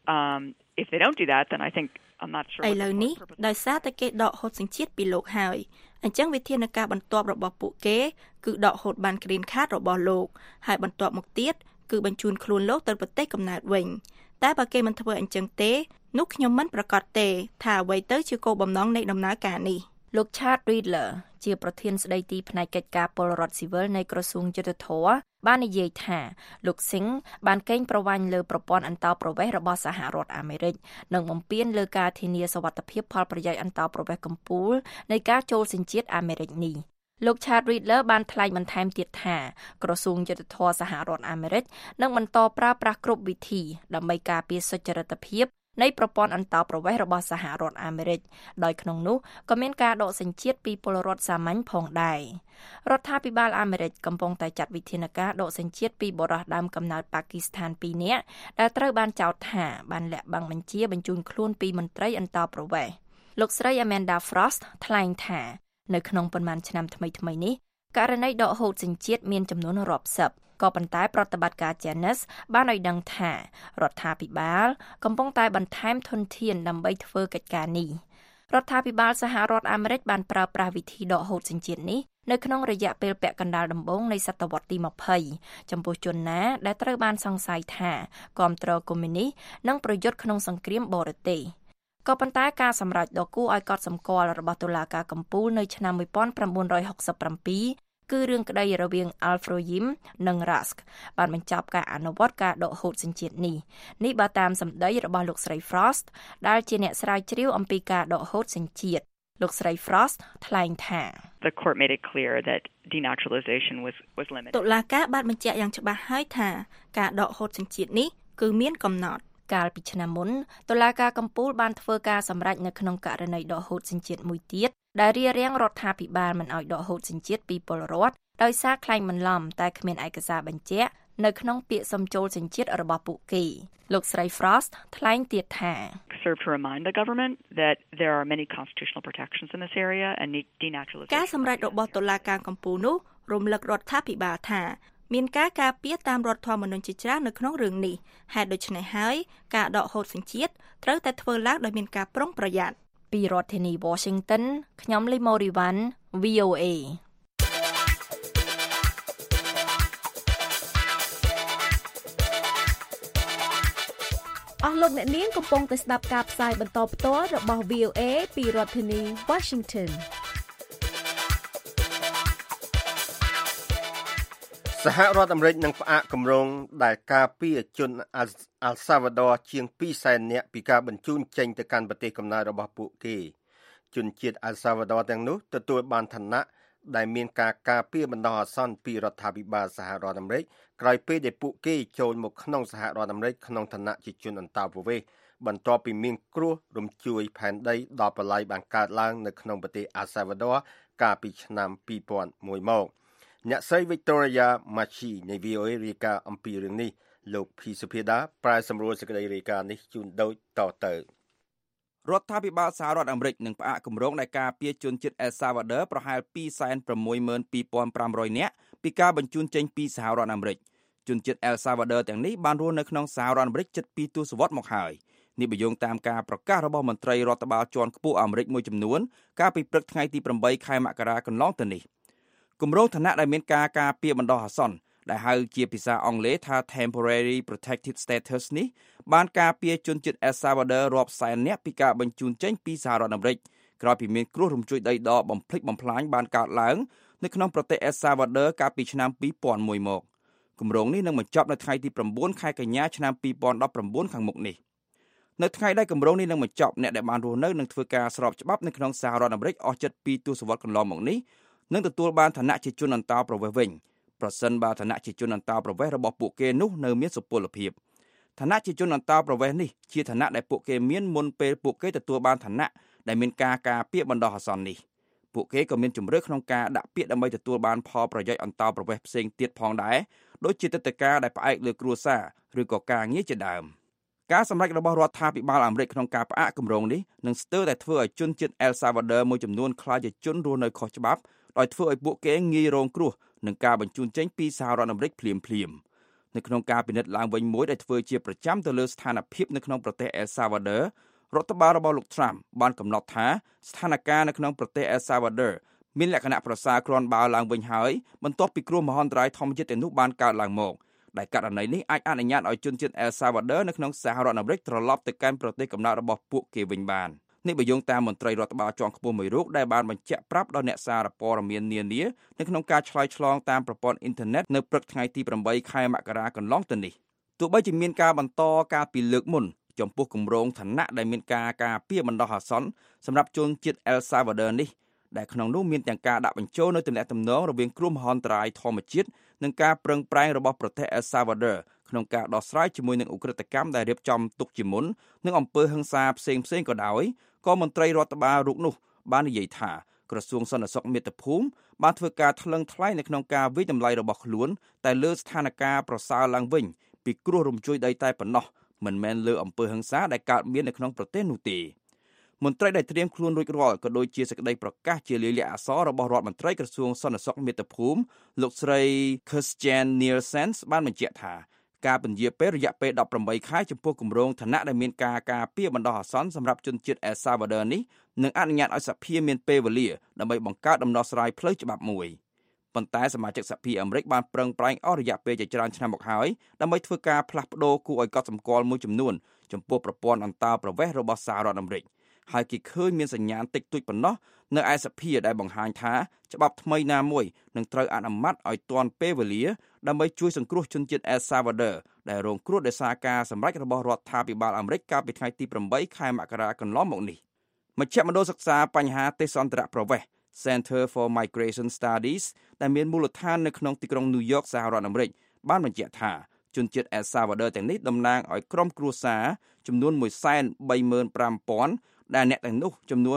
if they don't do that then I think I'm not sure ឥឡូវនេះដោយសារតែគេដកហូតសញ្ជាតិពីលោកហើយអញ្ចឹងវិធានការបន្ទាប់របស់ពួកគេគឺដកហូតបាន green card របស់លោកហើយបន្ទាប់មកទៀតគឺបញ្ជូនខ្លួនលោកទៅប្រទេសកំណើតវិញតែបើគេមិនធ្វើអញ្ចឹងទេនោះខ្ញុំមិនប្រកាសទេថាអ្វីទៅជាគោលបំណងនៃដំណើរការនេះលោក Chad Riedler ជាប្រធានស្ដីទីផ្នែកកិច្ចការពលរដ្ឋស៊ីវិលនៃក្រសួងយុត្តិធម៌បាននិយាយថាលោកស៊ីងបានកេងប្រវ័ញ្ចលើប្រព័ន្ធអន្តោប្រវេសន៍របស់សហរដ្ឋអាមេរិកនិងបំពានលើការធានាសុវត្ថិភាពផលប្រយោជន៍អន្តោប្រវេសន៍កំពូលនៃការចូលសញ្ជាតិអាមេរិកនេះលោក Chad Riedler បានថ្លែងបន្ថែមទៀតថាក្រសួងយុត្តិធម៌សហរដ្ឋអាមេរិកនឹងបន្តប្រើប្រាស់គ្រប់វិធីដើម្បីការពារសុចរិតភាពនៃប្រព័ន្ធអន្តោប្រវេសន៍របស់សហរដ្ឋអាមេរិកដោយក្នុងនោះក៏មានការដកសញ្ជាតិពីពលរដ្ឋសាមញ្ញផងដែររដ្ឋាភិបាលអាមេរិកកំពុងតែចាត់វិធានការដកសញ្ជាតិពីបុរសដើមកំណើតប៉ាគីស្ថាន2នាក់ដែលត្រូវបានចោទថាបានលាក់បាំងបញ្ជាបញ្ជូនខ្លួនពីមន្ត្រីអន្តោប្រវេសន៍លោកស្រី Amanda Frost ថ្លែងថានៅក្នុងប៉ុន្មានឆ្នាំថ្មីៗនេះករណីដកហូតសញ្ជាតិមានចំនួនរាប់សិបក៏ប៉ុន្តែប្រតិបត្តិការ Janus បានឲ្យដឹងថារដ្ឋាភិបាលកំពុងតែបន្ថែមធនធានដើម្បីធ្វើកិច្ចការនេះរដ្ឋាភិបាលសហរដ្ឋអាមេរិកបានប្រើប្រាស់វិធីដកហូតសញ្ជាតិនេះនៅក្នុងរយៈពេលពាក់កណ្ដាលដំបូងនៃសតវត្សទី20ចំពោះជនណាដែលត្រូវបានសង្ស័យថាគាំទ្រកុម្មុយនីសនិងប្រយុទ្ធក្នុងសង្គ្រាមបរទេសក៏ប៉ុន្តែការសម្រេចដ៏គួរឲ្យកត់សម្គាល់របស់តុលាការកំពូលនៅឆ្នាំ1967គឺរឿងក្តីរវាង Al-Froyim និង Rusk បានបញ្ចប់ការអនុវត្តការដកហូតសញ្ជាតិនេះបើតាមសម្ដីរបស់លោកស្រី Frost ដែលជាអ្នកស្រាវជ្រាវអំពីការដកហូតសញ្ជាតិលោកស្រី Frost ថ្លែងថា The court made it clear that denaturalization was limited. តុលាការបានបញ្ជាក់យ៉ាងច្បាស់ហើយថាការដកហូតសញ្ជាតិនេះគឺមានកំណត់កាលពីឆ្នាំមុនតុលាការកំពូលបានធ្វើការសម្រេចនៅក្នុងករណីដកហូតសញ្ជាតិមួយទៀតដែលរារាំងរដ្ឋាភិបាលមិនឲ្យដកហូតសញ្ជាតិពីពលរដ្ឋដោយសារក្លែងបន្លំតែគ្មានឯកសារបញ្ជាក់នៅក្នុងពាក្យសុំចូលសញ្ជាតិរបស់ពួកគេលោកស្រី Frost ថ្លែងទៀតថា serve to remind the government that there are many constitutional protections in this area and denaturalization ការសម្រេចរបស់តុលាការកំពូលនោះរំលឹករដ្ឋាភិបាលថាមានការការពារតាមរដ្ឋធម្មនុញ្ញជាច្រើននៅក្នុងរឿងនេះហេតុដូច្នេះហើយការដកហូតសញ្ជាតិត្រូវតែធ្វើឡើងដោយមានការប្រុងប្រយ័ត្នពីរដ្ឋធានី Washington ខ្ញុំលីម៉ូរីវ៉ាន់ VOA អស់លោកអ្នកនាងកំពុងតែស្ដាប់ការផ្សាយបន្តផ្ទាល់របស់ VOA ពីរដ្ឋធានី Washington សហរដ្ឋអាមេរិកនឹងផ្អាកគម្រោងដែលការពារជនអាល់សាវ៉ាដ័រជាង 200,000 នាក់ពីការបញ្ជូនចេញទៅកាន់ប្រទេសកំណើតរបស់ពួកគេជនជាតិអែលសាវ៉ាដ័រទាំងនោះទទួលបានឋានៈដែលមានការការពារបណ្ដោះអាសន្នពីរដ្ឋាភិបាលសហរដ្ឋអាមេរិកក្រោយពេលដែលពួកគេចូលមកក្នុងសហរដ្ឋអាមេរិកក្នុងឋានៈជាជនអន្តោប្រវេសន៍បន្ទាប់ពីមានគ្រោះរំជួយផែនដីដល់ប្រឡាយបានកើតឡើងនៅក្នុងប្រទេសអែលសាវ៉ាដ័រកាលពីឆ្នាំ2001មកអ្នកស្រី Victoria Machi នៃ VOA រាយការណ៍អំពីរឿងនេះលោកភីសុភាដាប្រាយសម្រួលសេចក្តីរាយការណ៍នេះជូនដូចតទៅរដ្ឋាភិបាលសហរដ្ឋអាមេរិកនឹងផ្អាកគម្រោងនៃការពារជនជាតិអែលសាវ៉ាដ័រប្រហែល 262,500 នាក់ពីការបញ្ជូនចេញពីសហរដ្ឋអាមេរិកជនជាតិអែលសាវ៉ាដ័រទាំងនេះបានរស់នៅក្នុងសហរដ្ឋអាមេរិកជិត2ទសវត្សរ៍មកហើយនេះបញ្យងតាមការប្រកាសរបស់មន្ត្រីរដ្ឋបាលជាន់ខ្ពស់អាមេរិកមួយចំនួនកាលពីព្រឹកថ្ងៃទី8ខែមករាកន្លងទៅនេះគម្រោងឋានៈដែលមានការការពារបណ្ដោះអាសន្នដែលហៅជាភាសាអង់គ្លេសថា Temporary Protected Status នេះបានការពារជនជាតិអែលសាវ៉ាដ័ររាប់សែននាក់ពីការបញ្ជូនចេញពីសហរដ្ឋអាមេរិកក្រោយពីមានគ្រោះរំជួយដីដកបំផ្លិចបំផ្លាញបានកើតឡើងនៅក្នុងប្រទេសអែលសាវ៉ាដ័រកាលពីឆ្នាំ2001មកគម្រោងនេះនឹងបញ្ចប់នៅថ្ងៃទី9ខែកញ្ញាឆ្នាំ2019ខាងមុខនេះនៅថ្ងៃដែលគម្រោងនេះនឹងបញ្ចប់អ្នកដែលបានរស់នៅនឹងធ្វើការស្របច្បាប់នៅក្នុងសហរដ្ឋអាមេរិកអស់ជិត2ទសវត្សរ៍កន្លងមកនេះនឹងទទួលបានឋានៈជាជនអន្តោប្រវេសន៍វិញប្រសិនបើឋានៈជាជនអន្តោប្រវេសន៍របស់ពួកគេនោះនៅមានសុពលភាពឋានៈជាជនអន្តោប្រវេសន៍នេះជាឋានៈដែលពួកគេមានមុនពេលពួកគេទទួលបានឋានៈដែលមានការការពារបណ្ដោះអាសន្ននេះពួកគេក៏មានជំរឿក្នុងការដាក់ពាក្យដើម្បីទទួលបានផលប្រយោជន៍អន្តោប្រវេសន៍ផ្សេងទៀតផងដែរដូចជាទិដ្ឋាការដែលផ្អែកលើគ្រួសារឬក៏ការងារជាដើមការសម្រេចរបស់រដ្ឋាភិបាលអាមេរិកក្នុងការផ្អាកគម្រោងនេះនឹងស្ទើរតែធ្វើឲ្យជនជាតិអែលសាវ៉ាដ័រមួយចំនួនក្លាយជាជនរស់នៅខុសច្បាប់ដោយធ្វើឲ្យពួកគេងាយរងគ្រោះនឹងការបញ្ជូនចេញពីសហរដ្ឋអាមេរិកភ្លាមនៅក្នុងការពិនិត្យឡើងវិញមួយដែលធ្វើជាប្រចាំទៅលើស្ថានភាពនៅក្នុងប្រទេសអែលសាវ៉ាដ័ររដ្ឋបាលរបស់លោក Trump បានកំណត់ថាស្ថានភាពនៅក្នុងប្រទេសអែលសាវ៉ាដ័រមានលក្ខណៈប្រសើរគ្រាន់បើឡើងវិញហើយបន្ទាប់ពីគ្រោះមហន្តរាយធម្មជាតិទាំងនោះបានកើតឡើងមកដែលករណីនេះអាចអនុញ្ញាតឲ្យជនជាតិអែលសាវ៉ាដ័រនៅក្នុងសហរដ្ឋអាមេរិកត្រឡប់ទៅកាន់ប្រទេសកំណើតរបស់ពួកគេវិញបាននេះបញ្យងតាមមន្ត្រីរដ្ឋបាលជាន់ខ្ពស់មួយរូបដែលបានបញ្ជាក់ប្រាប់ដល់អ្នកសារព័ត៌មាននានានៅក្នុងការឆ្លើយឆ្លងតាមប្រព័ន្ធអ៊ីនធឺណិតនៅព្រឹកថ្ងៃទី8ខែមករាកន្លងទៅនេះទោះបីជាមានការបន្តការពីលើកមុនចំពោះគម្រោងឋានៈដែលមានការការពារបណ្ដោះអាសន្នសម្រាប់ជនជាតិអែលសាវ៉ាដ័រនេះដែលក្នុងនោះមានទាំងការដាក់បញ្ចូលនៅទំនាក់ទំនងរវាងគ្រោះមហន្តរាយធម្មជាតិនិងការប្រឹងប្រែងរបស់ប្រទេសអែលសាវ៉ាដ័រក្នុងការដោះស្រាយជាមួយនឹងឧក្រិដ្ឋកម្មដែលរៀបចំទុកជាមុននិងអំពើហិង្សាផ្សេងៗក៏ដោយក៏មន្ត្រីរដ្ឋបាលរូបនោះបាននិយាយថាក្រសួងសន្តិសុខមាតុភូមិបានធ្វើការថ្លឹងថ្លែងនៅក្នុងការវិយតម្លៃរបស់ខ្លួនតែលើស្ថានភាពប្រសើរឡើងវិញពីគ្រោះរំជួយដីតែប៉ុណ្ណោះមិនមែនលើអំពើហិង្សាដែលកើតមាននៅក្នុងប្រទេសនោះទេមន្ត្រីដែលត្រៀមខ្លួនរួចរាល់ក៏ដូចជាសេចក្តីប្រកាសជាលាយលក្ខណ៍អក្សររបស់រដ្ឋមន្ត្រីក្រសួងសន្តិសុខមាតុភូមិលោកស្រី Kirstjen Nielsen បានបញ្ជាក់ថាការពន្យាពេលរយៈពេល18ខែចំពោះគម្រោងឋានៈដែលមានការការពារបណ្ដោះអាសន្នសម្រាប់ជនជាតិអែលសាវ៉ាដ័រនេះនឹងអនុញ្ញាតឲ្យសភាមានពេលវេលាដើម្បីបង្កើតដំណោះស្រាយផ្លូវច្បាប់មួយប៉ុន្តែសមាជិកសភាអាមេរិកបានប្រឹងប្រែងអស់រយៈពេលជាច្រើនឆ្នាំមកហើយដើម្បីធ្វើការផ្លាស់ប្ដូរគួរឲ្យកត់សម្គាល់មួយចំនួនចំពោះប្រព័ន្ធអន្តោប្រវេសន៍របស់សហរដ្ឋអាមេរិកហើយគេឃើញមានសញ្ញាណតិចតួចប៉ុណ្ណោះនៅឯសភាដែលបង្ហាញថាច្បាប់ថ្មីណាមួយនឹងត្រូវអនុម័តឲ្យទាន់ពេលវេលាដើម្បីជួយសង្គ្រោះជនជាតិអែលសាវ៉ាដ័រដែលរងគ្រោះដោយសារការសម្រេចរបស់រដ្ឋាភិបាលអាមេរិកកាលពីថ្ងៃទី8ខែមករាកន្លងមកនេះមជ្ឈមណ្ឌលសិក្សាបញ្ហាទេសអន្តរប្រវេសន៍ Center for Migration Studies ដែលមានមូលដ្ឋាននៅក្នុងទីក្រុង New York សហរដ្ឋអាមេរិកបានបញ្ជាក់ថាជនជាតិអែលសាវ៉ាដ័រទាំងនេះតំណាងឲ្យក្រុមគ្រួសារចំនួន 135,000 ដែលអ្នកទាំងនោះចំនួន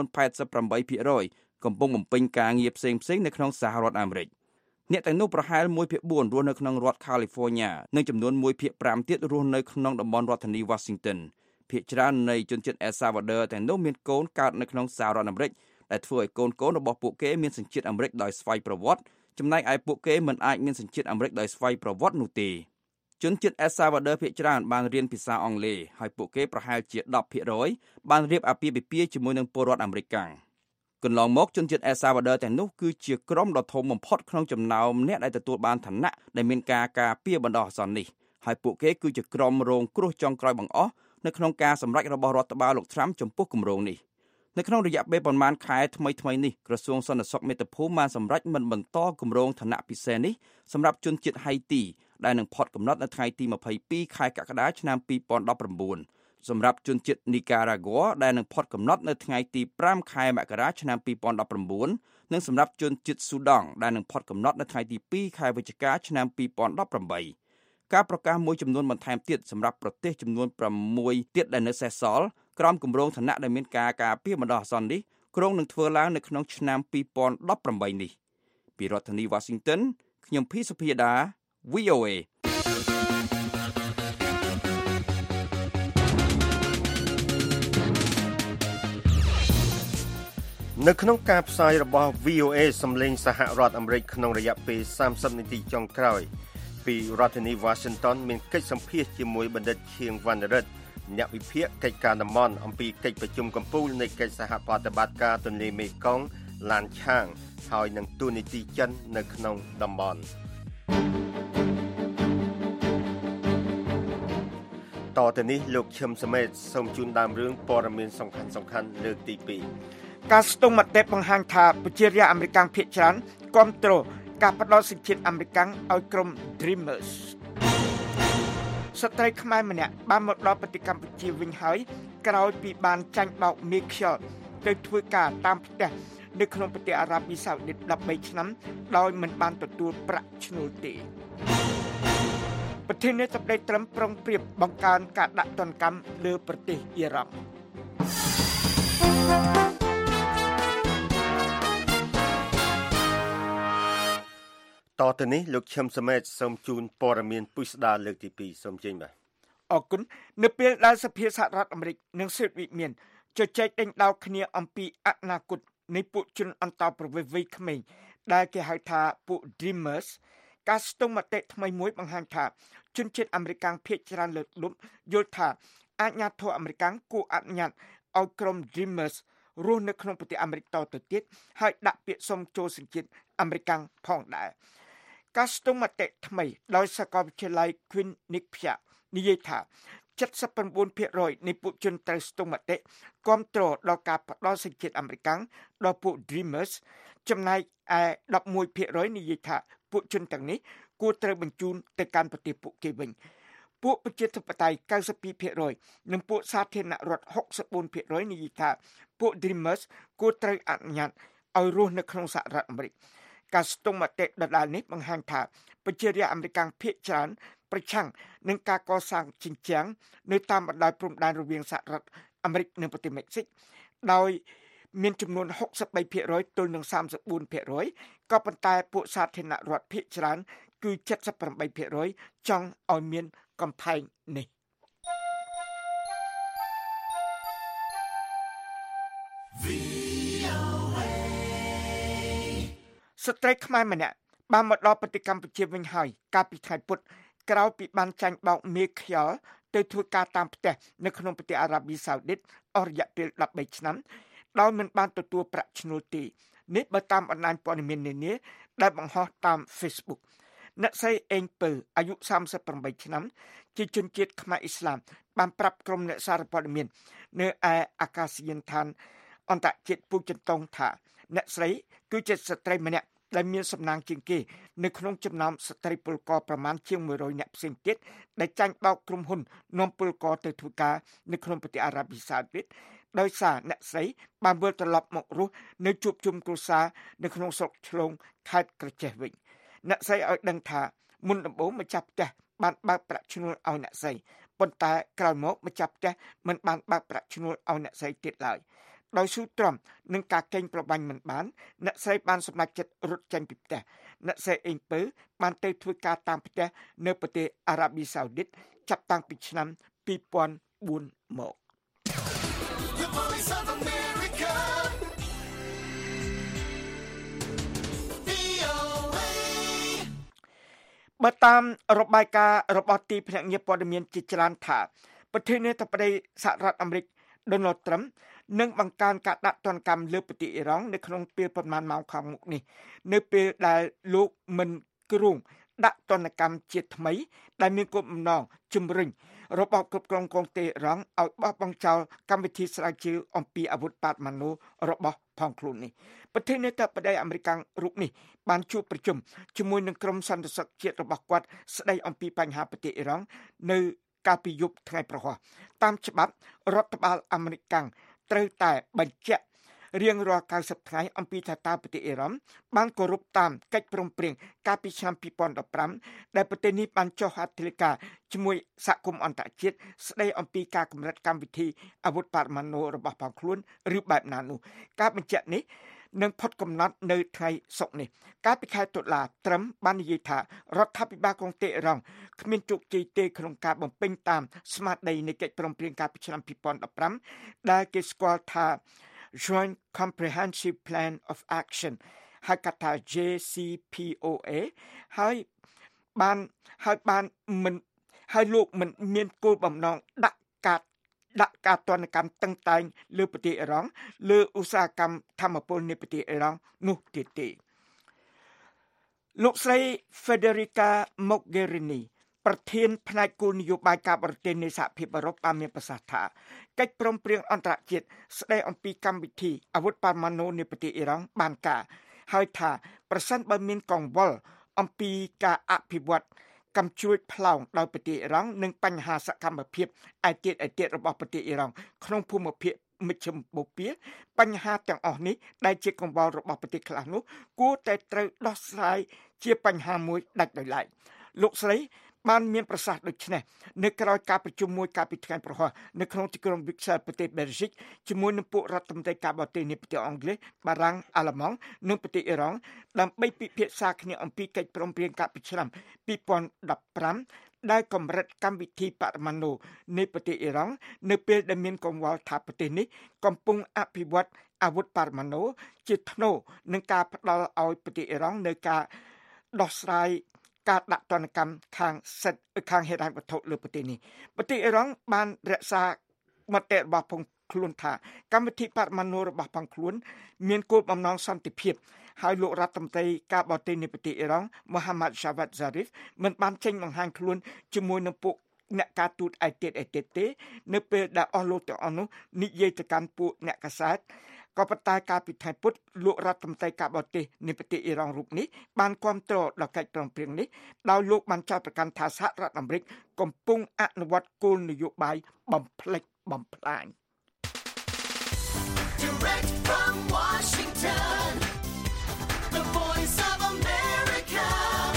88% កំពុងបំពេញការងារផ្សេងៗនៅក្នុងសហរដ្ឋអាមេរិកអ្នកទាំងនោះប្រហែល 1/4 រស់នៅក្នុងរដ្ឋ California និងចំនួន 1/5 ទៀតរស់នៅក្នុងតំបន់រដ្ឋធានី Washington ភាគច្រើននៃជនជាតិអែលសាវ៉ាដ័រទាំងនោះមានកូនកើតនៅក្នុងសហរដ្ឋអាមេរិកដែលធ្វើឲ្យកូនរបស់ពួកគេមានសញ្ជាតិអាមេរិកដោយស្វ័យប្រវត្តិចំណែកឯពួកគេមិនអាចមានសញ្ជាតិអាមេរិកដោយស្វ័យប្រវត្តិនោះទេជនជាតិអែលសាវ៉ាដ័រភាគច្រើនបានរៀនភាសាអង់គ្លេសហើយពួកគេប្រហែលជា 10% បានរៀបអាពាហ៍ពិពាហ៍ជាមួយនឹងពលរដ្ឋអាមេរិកកាំងកន្លងមកជនជាតិអែលសាវ៉ាដ័រទាំងនោះគឺជាក្រុមដ៏ធំបំផុតក្នុងចំណោមអ្នកដែលទទួលបានឋានៈដែលមានការការពារបណ្ដោះអាសន្ននេះហើយពួកគេគឺជាក្រុមរងគ្រោះចុងក្រោយបង្អស់នៅក្នុងការសម្រេចរបស់រដ្ឋបាលលោក Trump ចំពោះគម្រោងនេះនៅក្នុងរយៈពេលប្រមាណខែថ្មីនេះក្រសួងសន្តិសុខមាតុភូមិបានសម្រេចមិនបន្តគម្រោងឋានៈពិសេសនេះសម្រាប់ជនជាតិហៃទីដែលនឹងផុតកំណត់នៅថ្ងៃទី22ខែកក្កដាឆ្នាំ2019 សម្រាប់ជនជាតិនីការ៉ាហ្គាដែលនឹងផុតកំណត់នៅថ្ងៃទី5ខែមករាឆ្នាំ2019និងសម្រាប់ជនជាតិស៊ូដង់ដែលនឹងផុតកំណត់នៅថ្ងៃទី2ខែវិច្ឆិកាឆ្នាំ2018ការប្រកាសមួយចំនួនបន្ថែមទៀតសម្រាប់ប្រទេសចំនួន6ទៀតដែលនៅសេសសល់ក្រោមគម្រោងឋានៈដែលមានការការពារបណ្ដោះអាសន្ននេះក្រុងនឹងធ្វើឡើងនៅក្នុងឆ្នាំ2018នេះពីរដ្ឋធានី Washington ខ្ញុំភីសុភាដា VOA នៅក្នុងការផ្សាយរបស់ VOA សម្លេងសហរដ្ឋអាមេរិកក្នុងរយៈពេល30នាទីចុងក្រោយពីរដ្ឋធានី Washington មានកិច្ចសម្ភាសជាមួយបណ្ឌិតខៀងវណ្ណរិទ្ធអ្នកវិភាគកិច្ចការតំបន់អំពីកិច្ចប្រជុំកំពូលនៃកិច្ចសហប្រតិបត្តិការទន្លេមេគង្គឡានឆាងហើយនឹងទូនីតិចិននៅក្នុងតំបន់តទៅនេះលោកឈឹមសមេតសូមជូនដើមរឿងព័ត៌មានសំខាន់ៗលើកទី2 ការស្ទង់មតិបង្ហាញថាប្រជារាស្ត្រអាមេរិកភាគច្រើនគាំទ្រការផ្ដល់សិទ្ធិជាតិអាមេរិកឲ្យក្រុម Dreamers ស្ត្រីខ្មែរម្នាក់បានមកដល់ប្រទេសកម្ពុជាវិញហើយក្រោយពីបានចាញ់បោកមេខ្យល់ទៅធ្វើការតាមផ្ទះនៅក្នុងប្រទេសអារ៉ាប៊ីសាអូឌីត13ឆ្នាំដោយមិនបានទទួលប្រាក់ឈ្នួលទេប្រធានាធិបតីត្រឹមប្រុងប្រៀបបង្កើនការដាក់ទណ្ឌកម្មលើប្រទេសអ៊ីរ៉ង់តទៅនេះលោកឈឹមសមេតសូមជូនព័ត៌មានពុស្ដាលើកទី2សូមជើញបាទអរគុណនៅពេលដែលសភាសហរដ្ឋអាមេរិកនិងសូវៀតវិមានជជែកដេញដោលគ្នាអំពីអនាគតនៃពួកជនអន្តោប្រវេសន៍វ័យក្មេងដែលគេហៅថាពួក Dreamers ការស្ទង់មតិថ្មីមួយបង្ហាញថាជនជាតិអាមេរិកភាគច្រើនលើកលប់យល់ថាអាជ្ញាធរអាមេរិកគួរអនុញ្ញាតឲ្យក្រុម Dreamers រស់នៅក្នុងប្រទេសអាមេរិកតទៅទៀតហើយដាក់ពាក្យសុំចូលសញ្ជាតិអាមេរិកផងដែរការស្ទង់មតិថ្មីដោយសាកលវិទ្យាល័យ Queen Nipiak និយាយថា 79% នៃពួកជនត្រូវស្ទង់មតិគាំទ្រដល់ការផ្ដល់សិទ្ធិជាតិអាមេរិកដល់ពួក Dreamers ចំណែកឯ 11% និយាយថាពួកជនទាំងនេះគួរត្រូវបញ្ជូនទៅកាន់ប្រទេសពួកគេវិញពួកប្រជាធិបតេយ្យ 92% និងពួកសាធារណរដ្ឋ 64% និយាយថាពួក Dreamers គួរត្រូវអនុញ្ញាតឲ្យរស់នៅក្នុងសហរដ្ឋអាមេរិកការស្ទង់មតិដដែលនេះបង្ហាញថាប្រជារាស្ត្រអាមេរិកភាគច្រើនប្រឆាំងនឹងការកសាងជញ្ជាំងនៅតាមបណ្ដោយព្រំដែនរវាងសហរដ្ឋអាមេរិកនិងប្រទេសមិចស៊ិកដោយមានចំនួន 63% ទល់នឹង 34% ក៏ប៉ុន្តែពួកសាធារណរដ្ឋភាគច្រើនគឺ 78% ចង់ឲ្យមានកំផែងនេះស្ត្រីខ្មែរម្នាក់បានមកដល់ប្រទេសកម្ពុជាវិញហើយកាលពីថ្ងៃពុធក្រោយពីបានចាញ់បោកមេខ្យល់ទៅធ្វើការតាមផ្ទះនៅក្នុងប្រទេសអារ៉ាប៊ីសាអូឌីតអស់រយៈពេល13ឆ្នាំដោយមិនបានទទួលប្រាក់ឈ្នួលទេនេះបើតាមបណ្ដាញព័ត៌មាននានាដែលបង្ហោះតាម Facebook អ្នកស្រីអេងពៅអាយុ38ឆ្នាំជាជនជាតិខ្មែរអ៊ីស្លាមបានប្រាប់ក្រុមអ្នកសារព័ត៌មាននៅឯអាកាសយានដ្ឋានអន្តរជាតិពូជន្ទងថាអ្នកស្រីគឺជាស្ត្រីម្នាក់ដែលមានសំណាងជាងគេនៅក្នុងចំណោមស្ត្រីពលករប្រមាណជាង100នាក់ផ្សេងទៀតដែលចាញ់បោកក្រុមហ៊ុននាំពលករទៅធ្វើការនៅក្នុងប្រទេសអារ៉ាប៊ីសាអូឌីតដោយសារអ្នកស្រីបានវិលត្រឡប់មករស់នៅជួបជុំគ្រួសារនៅក្នុងស្រុកឆ្លងខេត្តក្រចេះវិញអ្នកស្រីឲ្យដឹងថាមុនដំបូងម្ចាស់ផ្ទះបានបើកប្រាក់ឈ្នួលឲ្យអ្នកស្រីប៉ុន្តែក្រោយមកម្ចាស់ផ្ទះមិនបានបើកប្រាក់ឈ្នួលឲ្យអ្នកស្រីទៀតឡើយដោយស៊ូទ្រាំនឹងការកេងប្រវ័ញ្ចមិនបានអ្នកស្រីបានសម្រេចចិត្តរត់ចេញពីផ្ទះអ្នកស្រីអេងពៅបានទៅធ្វើការតាមផ្ទះនៅប្រទេសអារ៉ាប៊ីសាអូឌីតចាប់តាំងពីឆ្នាំ2004មកបើតាមរបាយការណ៍របស់ទីភ្នាក់ងារព័ត៌មានជាច្រើនថាប្រធានាធិបតីសហរដ្ឋអាមេរិក Donald Trump នឹងបង្កើនការដាក់ទណ្ឌកម្មលើប្រទេសអ៊ីរ៉ង់នៅក្នុងពេលប្រមាណម៉ោងខាងមុខនេះនៅពេលដែលលោកមិនគ្រោងដាក់ទណ្ឌកម្មជាថ្មីដែលមានគោលបំណងជំរុញរបបគ្រប់គ្រងកងទ័ពអ៊ីរ៉ង់ឲ្យបោះបង់ចោលកម្មវិធីស្រាវជ្រាវអំពីអាវុធប៉ាតម៉ាណូរបស់ផងខ្លួននេះប្រធានាធិបតីអាមេរិករូបនេះបានជួបប្រជុំជាមួយនឹងក្រុមសន្តិសុខជាតិរបស់គាត់ស្ដីអំពីបញ្ហាប្រទេសអ៊ីរ៉ង់នៅកាលពីយប់ថ្ងៃប្រហោះតាមច្បាប់រដ្ឋបាលអាមេរិកត្រូវតែបញ្ជាក់រៀងរាល់90ថ្ងៃអំពីថាតើប្រទេសអ៊ីរ៉ង់បានគោរពតាមកិច្ចព្រមព្រៀងកាលពីឆ្នាំ2015ដែលប្រទេសនេះបានចុះហត្ថលេខាជាមួយសហគមន៍អន្តរជាតិស្ដីអំពីការកម្រិតកម្មវិធីអាវុធបរមាណូរបស់ផងខ្លួនឬបែបណានោះការបញ្ជាក់នេះនឹងផុតកំណត់នៅថ្ងៃសុក្រនេះកាលពីខែតុលាត្រឹមបាននិយាយថារដ្ឋាភិបាលក្រុងតេរ៉ង់គ្មានជោគជ័យទេក្នុងការបំពេញតាមស្មារតីនៃកិច្ចព្រមព្រៀងកាលពីឆ្នាំ2015ដែលគេស្គាល់ថា Joint Comprehensive Plan of Action ហៅកាត់ថា JCPOA ហើយលោកមិនមានគោលបំណងដាក់ការទណ្ឌកម្មតឹងតែងលើប្រទេសអ៊ីរ៉ង់លើឧស្សាហកម្មថាមពលនៃប្រទេសអ៊ីរ៉ង់នោះទេលោកស្រី Federica Mogherini ប្រធានផ្នែកគោលនយោបាយការបរទេសនៃសហភាពអឺរ៉ុបបានមានប្រសាសន៍ថាកិច្ចព្រមព្រៀងអន្តរជាតិស្ដីអំពីកម្មវិធីអាវុធបរមាណូនៃប្រទេសអ៊ីរ៉ង់បានការហើយថាប្រសិនបើមានកង្វល់អំពីការអភិវឌ្ឍកាំជ្រួចផ្លោងដោយប្រទេសអ៊ីរ៉ង់និងបញ្ហាសកម្មភាពឯទៀតរបស់ប្រទេសអ៊ីរ៉ង់ក្នុងភូមិភាគមជ្ឈិមបូព៌ាបញ្ហាទាំងអស់នេះដែលជាកង្វល់របស់ប្រទេសខ្លះនោះគួរតែត្រូវដោះស្រាយជាបញ្ហាមួយដាច់ដោយឡែកលោកស្រីបានមានប្រសាសន៍ដូចនេះនៅក្រៅការប្រជុំមួយកាលពីថ្ងៃប្រហោះនៅក្នុងទីក្រុង Brussels ប្រទេស Belgique ជាមួយនឹងពួករដ្ឋមន្ត្រីការបរទេសនៃប្រទេសអង់គ្លេសបារាំងអាល្លឺម៉ង់និងប្រទេសអ៊ីរ៉ង់ដើម្បីពិភាក្សាគ្នាអំពីកិច្ចព្រមព្រៀងកាលពីឆ្នាំ2015ដែលកម្រិតកម្មវិធីបរមាណូនៃប្រទេសអ៊ីរ៉ង់នៅពេលដែលមានកង្វល់ថាប្រទេសនេះកំពុងអភិវឌ្ឍអាវុធបរមាណូជាថ្នូរនឹងការផ្ដល់ឲ្យប្រទេសអ៊ីរ៉ង់នៅការដោះស្រាយការដាក់ទណ្ឌកម្មខាងហេដ្ឋារចនាសម្ព័ន្ធលើប្រទេសនេះប្រទេសអ៊ីរ៉ង់បានរក្សាមតិរបស់ខ្លួនថាកម្មវិធីបរមាណូរបស់ផងខ្លួនមានគោលបំណងសន្តិភាពហើយលោករដ្ឋមន្ត្រីការបរទេសនៃប្រទេសអ៊ីរ៉ង់ Mohammad Javad Zarif មិនបានចេញបង្ហាញខ្លួនជាមួយនឹងពួកអ្នកការទូតឯទៀតទេនៅពេលដែលអស់លោកទាំងអស់នោះនិយាយទៅកាន់ពួកអ្នកកាសែតក៏ប៉ុន្តែកាលពីថ្ងៃពុធលោករដ្ឋមន្ត្រីការបរទេសនៃប្រទេសអ៊ីរ៉ង់រូបនេះបានគាំទ្រដល់កិច្ចព្រមព្រៀងនេះដោយលោកបានចោទប្រកាន់ថាសហរដ្ឋអាមេរិកកំពុងអនុវត្តគោលនយោបាយបំផ្លិចបំផ្លាញ Direct from Washington, the voice of America,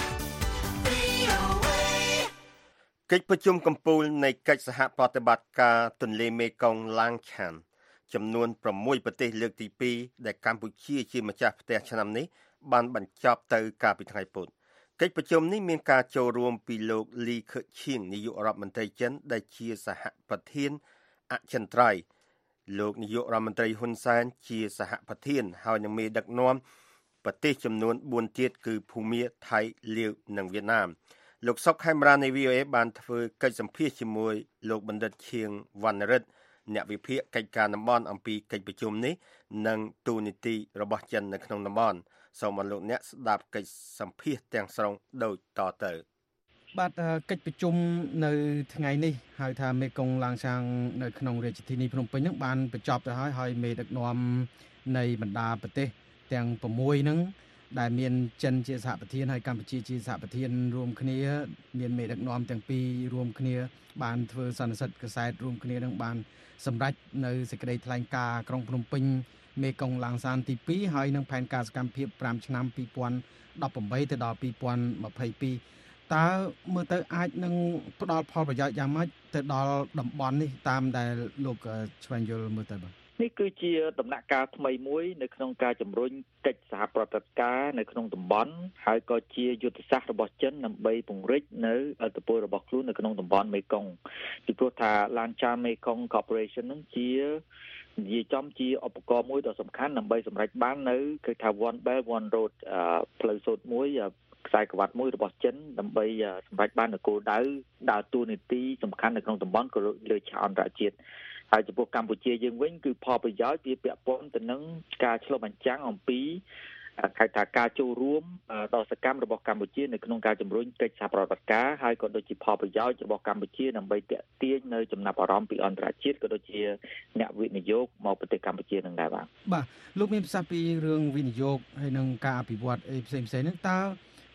VOA កិច្ចប្រជុំកំពូលនៃកិច្ចសហប្រតិបត្តិការទន្លេមេគង្គឡាងឆានចំនួន6ប្រទេសលើកទី2ដែលកម្ពុជាជាម្ចាស់ផ្ទះឆ្នាំនេះបានបញ្ចប់ទៅកាលពីថ្ងៃពុធកិច្ចប្រជុំនេះមានការចូលរួមពីលោកលីខឺឈៀងនាយករដ្ឋមន្ត្រីចិនដែលជាសហប្រធានអចិន្ត្រៃយ៍លោកនាយករដ្ឋមន្ត្រីហ៊ុនសែនជាសហប្រធានហើយនឹងមេដឹកនាំប្រទេសចំនួន4ទៀតគឺភូមាថៃលាវនិងវៀតណាមលោកសុកខេមរានៃ VOA បានធ្វើកិច្ចសម្ភាសជាមួយលោកបណ្ឌិតឈៀងវណ្ណរិទ្ធអ្នកវិភាគកិច្ចការតំបន់អំពីកិច្ចប្រជុំនេះនិងទូនីតិរបស់ចិននៅក្នុងតំបន់សូមអរលោកអ្នកស្ដាប់កិច្ចសម្ភាសទាំងស្រុងដូចតទៅបាទកិច្ចប្រជុំនៅថ្ងៃនេះហៅថាមេគង្គឡាងឆាងនៅក្នុងរាជធានីភ្នំពេញហ្នឹងបានបញ្ចប់ទៅហើយមេដឹកនាំនៃបណ្ដាប្រទេសទាំង6ហ្នឹងដែលមានចិនជាសហប្រធានហើយកម្ពុជាជាសហប្រធានរួមគ្នាមានមេដឹកនាំទាំងពីររួមគ្នាបានធ្វើសន្និសីទកសែតរួមគ្នានឹងបានសម្រេចនៅសេចក្តីថ្លែងការណ៍ក្រុងភ្នំពេញមេគង្គឡាងសានទី2ហើយនឹងផែនការសកម្មភាព5ឆ្នាំ2018ទៅដល់2022តើមើលទៅអាចនឹងផ្ដល់ផលប្រយោជន៍យ៉ាងម៉េចទៅដល់តំបន់នេះតាមដែលលោកឆ្វេងយល់មើលទៅបាទនេះគឺជាដំណាក់កាលថ្មីមួយនៅក្នុងការជំរុញកិច្ចសហប្រតិបត្តិការនៅក្នុងតំបន់ហើយក៏ជាយុទ្ធសាស្ត្ររបស់ចិនដើម្បីពង្រីកនៅឥទ្ធិពលរបស់ខ្លួននៅក្នុងតំបន់មេគង្គពីព្រោះថាឡានចាមេគង្គ Corporation នឹងជានិយាយចំជាឧបករណ៍មួយដ៏សំខាន់ដើម្បីសម្រេចបាននៅគឺថា One Belt One Road ផ្លូវសូត្រមួយខ្សែក្រវ៉ាត់មួយរបស់ចិនដើម្បីសម្រេចបាននូវគោលដៅដើរតួនាទីសំខាន់នៅក្នុងតំបន់ក៏លើឆាកអន្តរជាតិហើយចំពោះកម្ពុជាយើងវិញគឺផលប្រយោជន៍វាពាក់ព័ន្ធទៅនឹងការឆ្លុះបញ្ចាំងអំពីហៅថាការចូលរួមដ៏សកម្មរបស់កម្ពុជានៅក្នុងការជំរុញកិច្ចសហប្រតិបត្តិការហើយក៏ដូចជាផលប្រយោជន៍របស់កម្ពុជាដើម្បីទាក់ទាញនៅចំណាប់អារម្មណ៍ពីអន្តរជាតិក៏ដូចជាអ្នកវិនិយោគមកប្រទេសកម្ពុជានឹងដែរបាទលោកមានប្រសាសន៍ពីរឿងវិនិយោគហើយនឹងការអភិវឌ្ឍផ្សេងៗហ្នឹងតើ